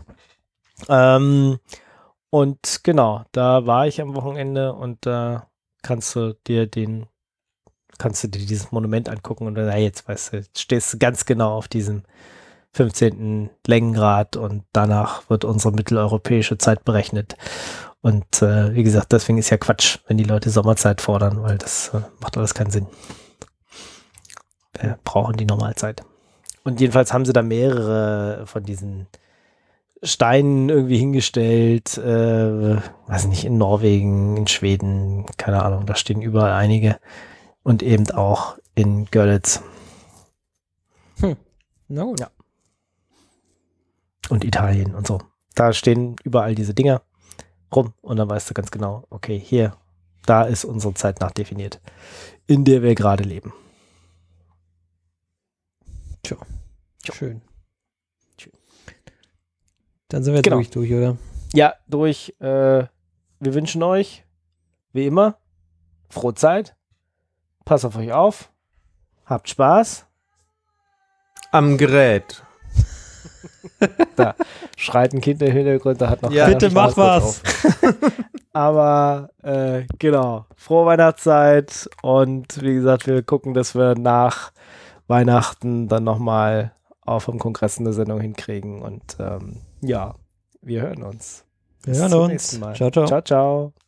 Und genau, da war ich am Wochenende und da kannst du dir dieses Monument angucken und dann, jetzt weißt du, jetzt stehst du ganz genau auf diesem 15. Längengrad und danach wird unsere mitteleuropäische Zeit berechnet. Und wie gesagt, deswegen ist ja Quatsch, wenn die Leute Sommerzeit fordern, weil das macht alles keinen Sinn. Wir brauchen die Normalzeit. Und jedenfalls haben sie da mehrere von diesen Steinen irgendwie hingestellt, weiß nicht, in Norwegen, in Schweden, keine Ahnung, da stehen überall einige und eben auch in Görlitz. Na gut. Ja. Und Italien und so. Da stehen überall diese Dinger rum und dann weißt du ganz genau, okay, hier, da ist unsere Zeit nachdefiniert, in der wir gerade leben. Schön. Dann sind wir jetzt durch, oder? Ja, durch. Wir wünschen euch, wie immer, frohe Zeit. Passt auf euch auf. Habt Spaß. Am Gerät. Da schreit ein Kind im Hintergrund, da hat noch Ja, keiner bitte mach Spaß was. drauf. Aber genau, frohe Weihnachtszeit und wie gesagt, wir gucken, dass wir nach Weihnachten dann nochmal auch vom Kongress eine Sendung hinkriegen und ja, wir hören uns. Wir Bis hören zum uns. nächsten Mal. Ciao, ciao. Ciao, ciao.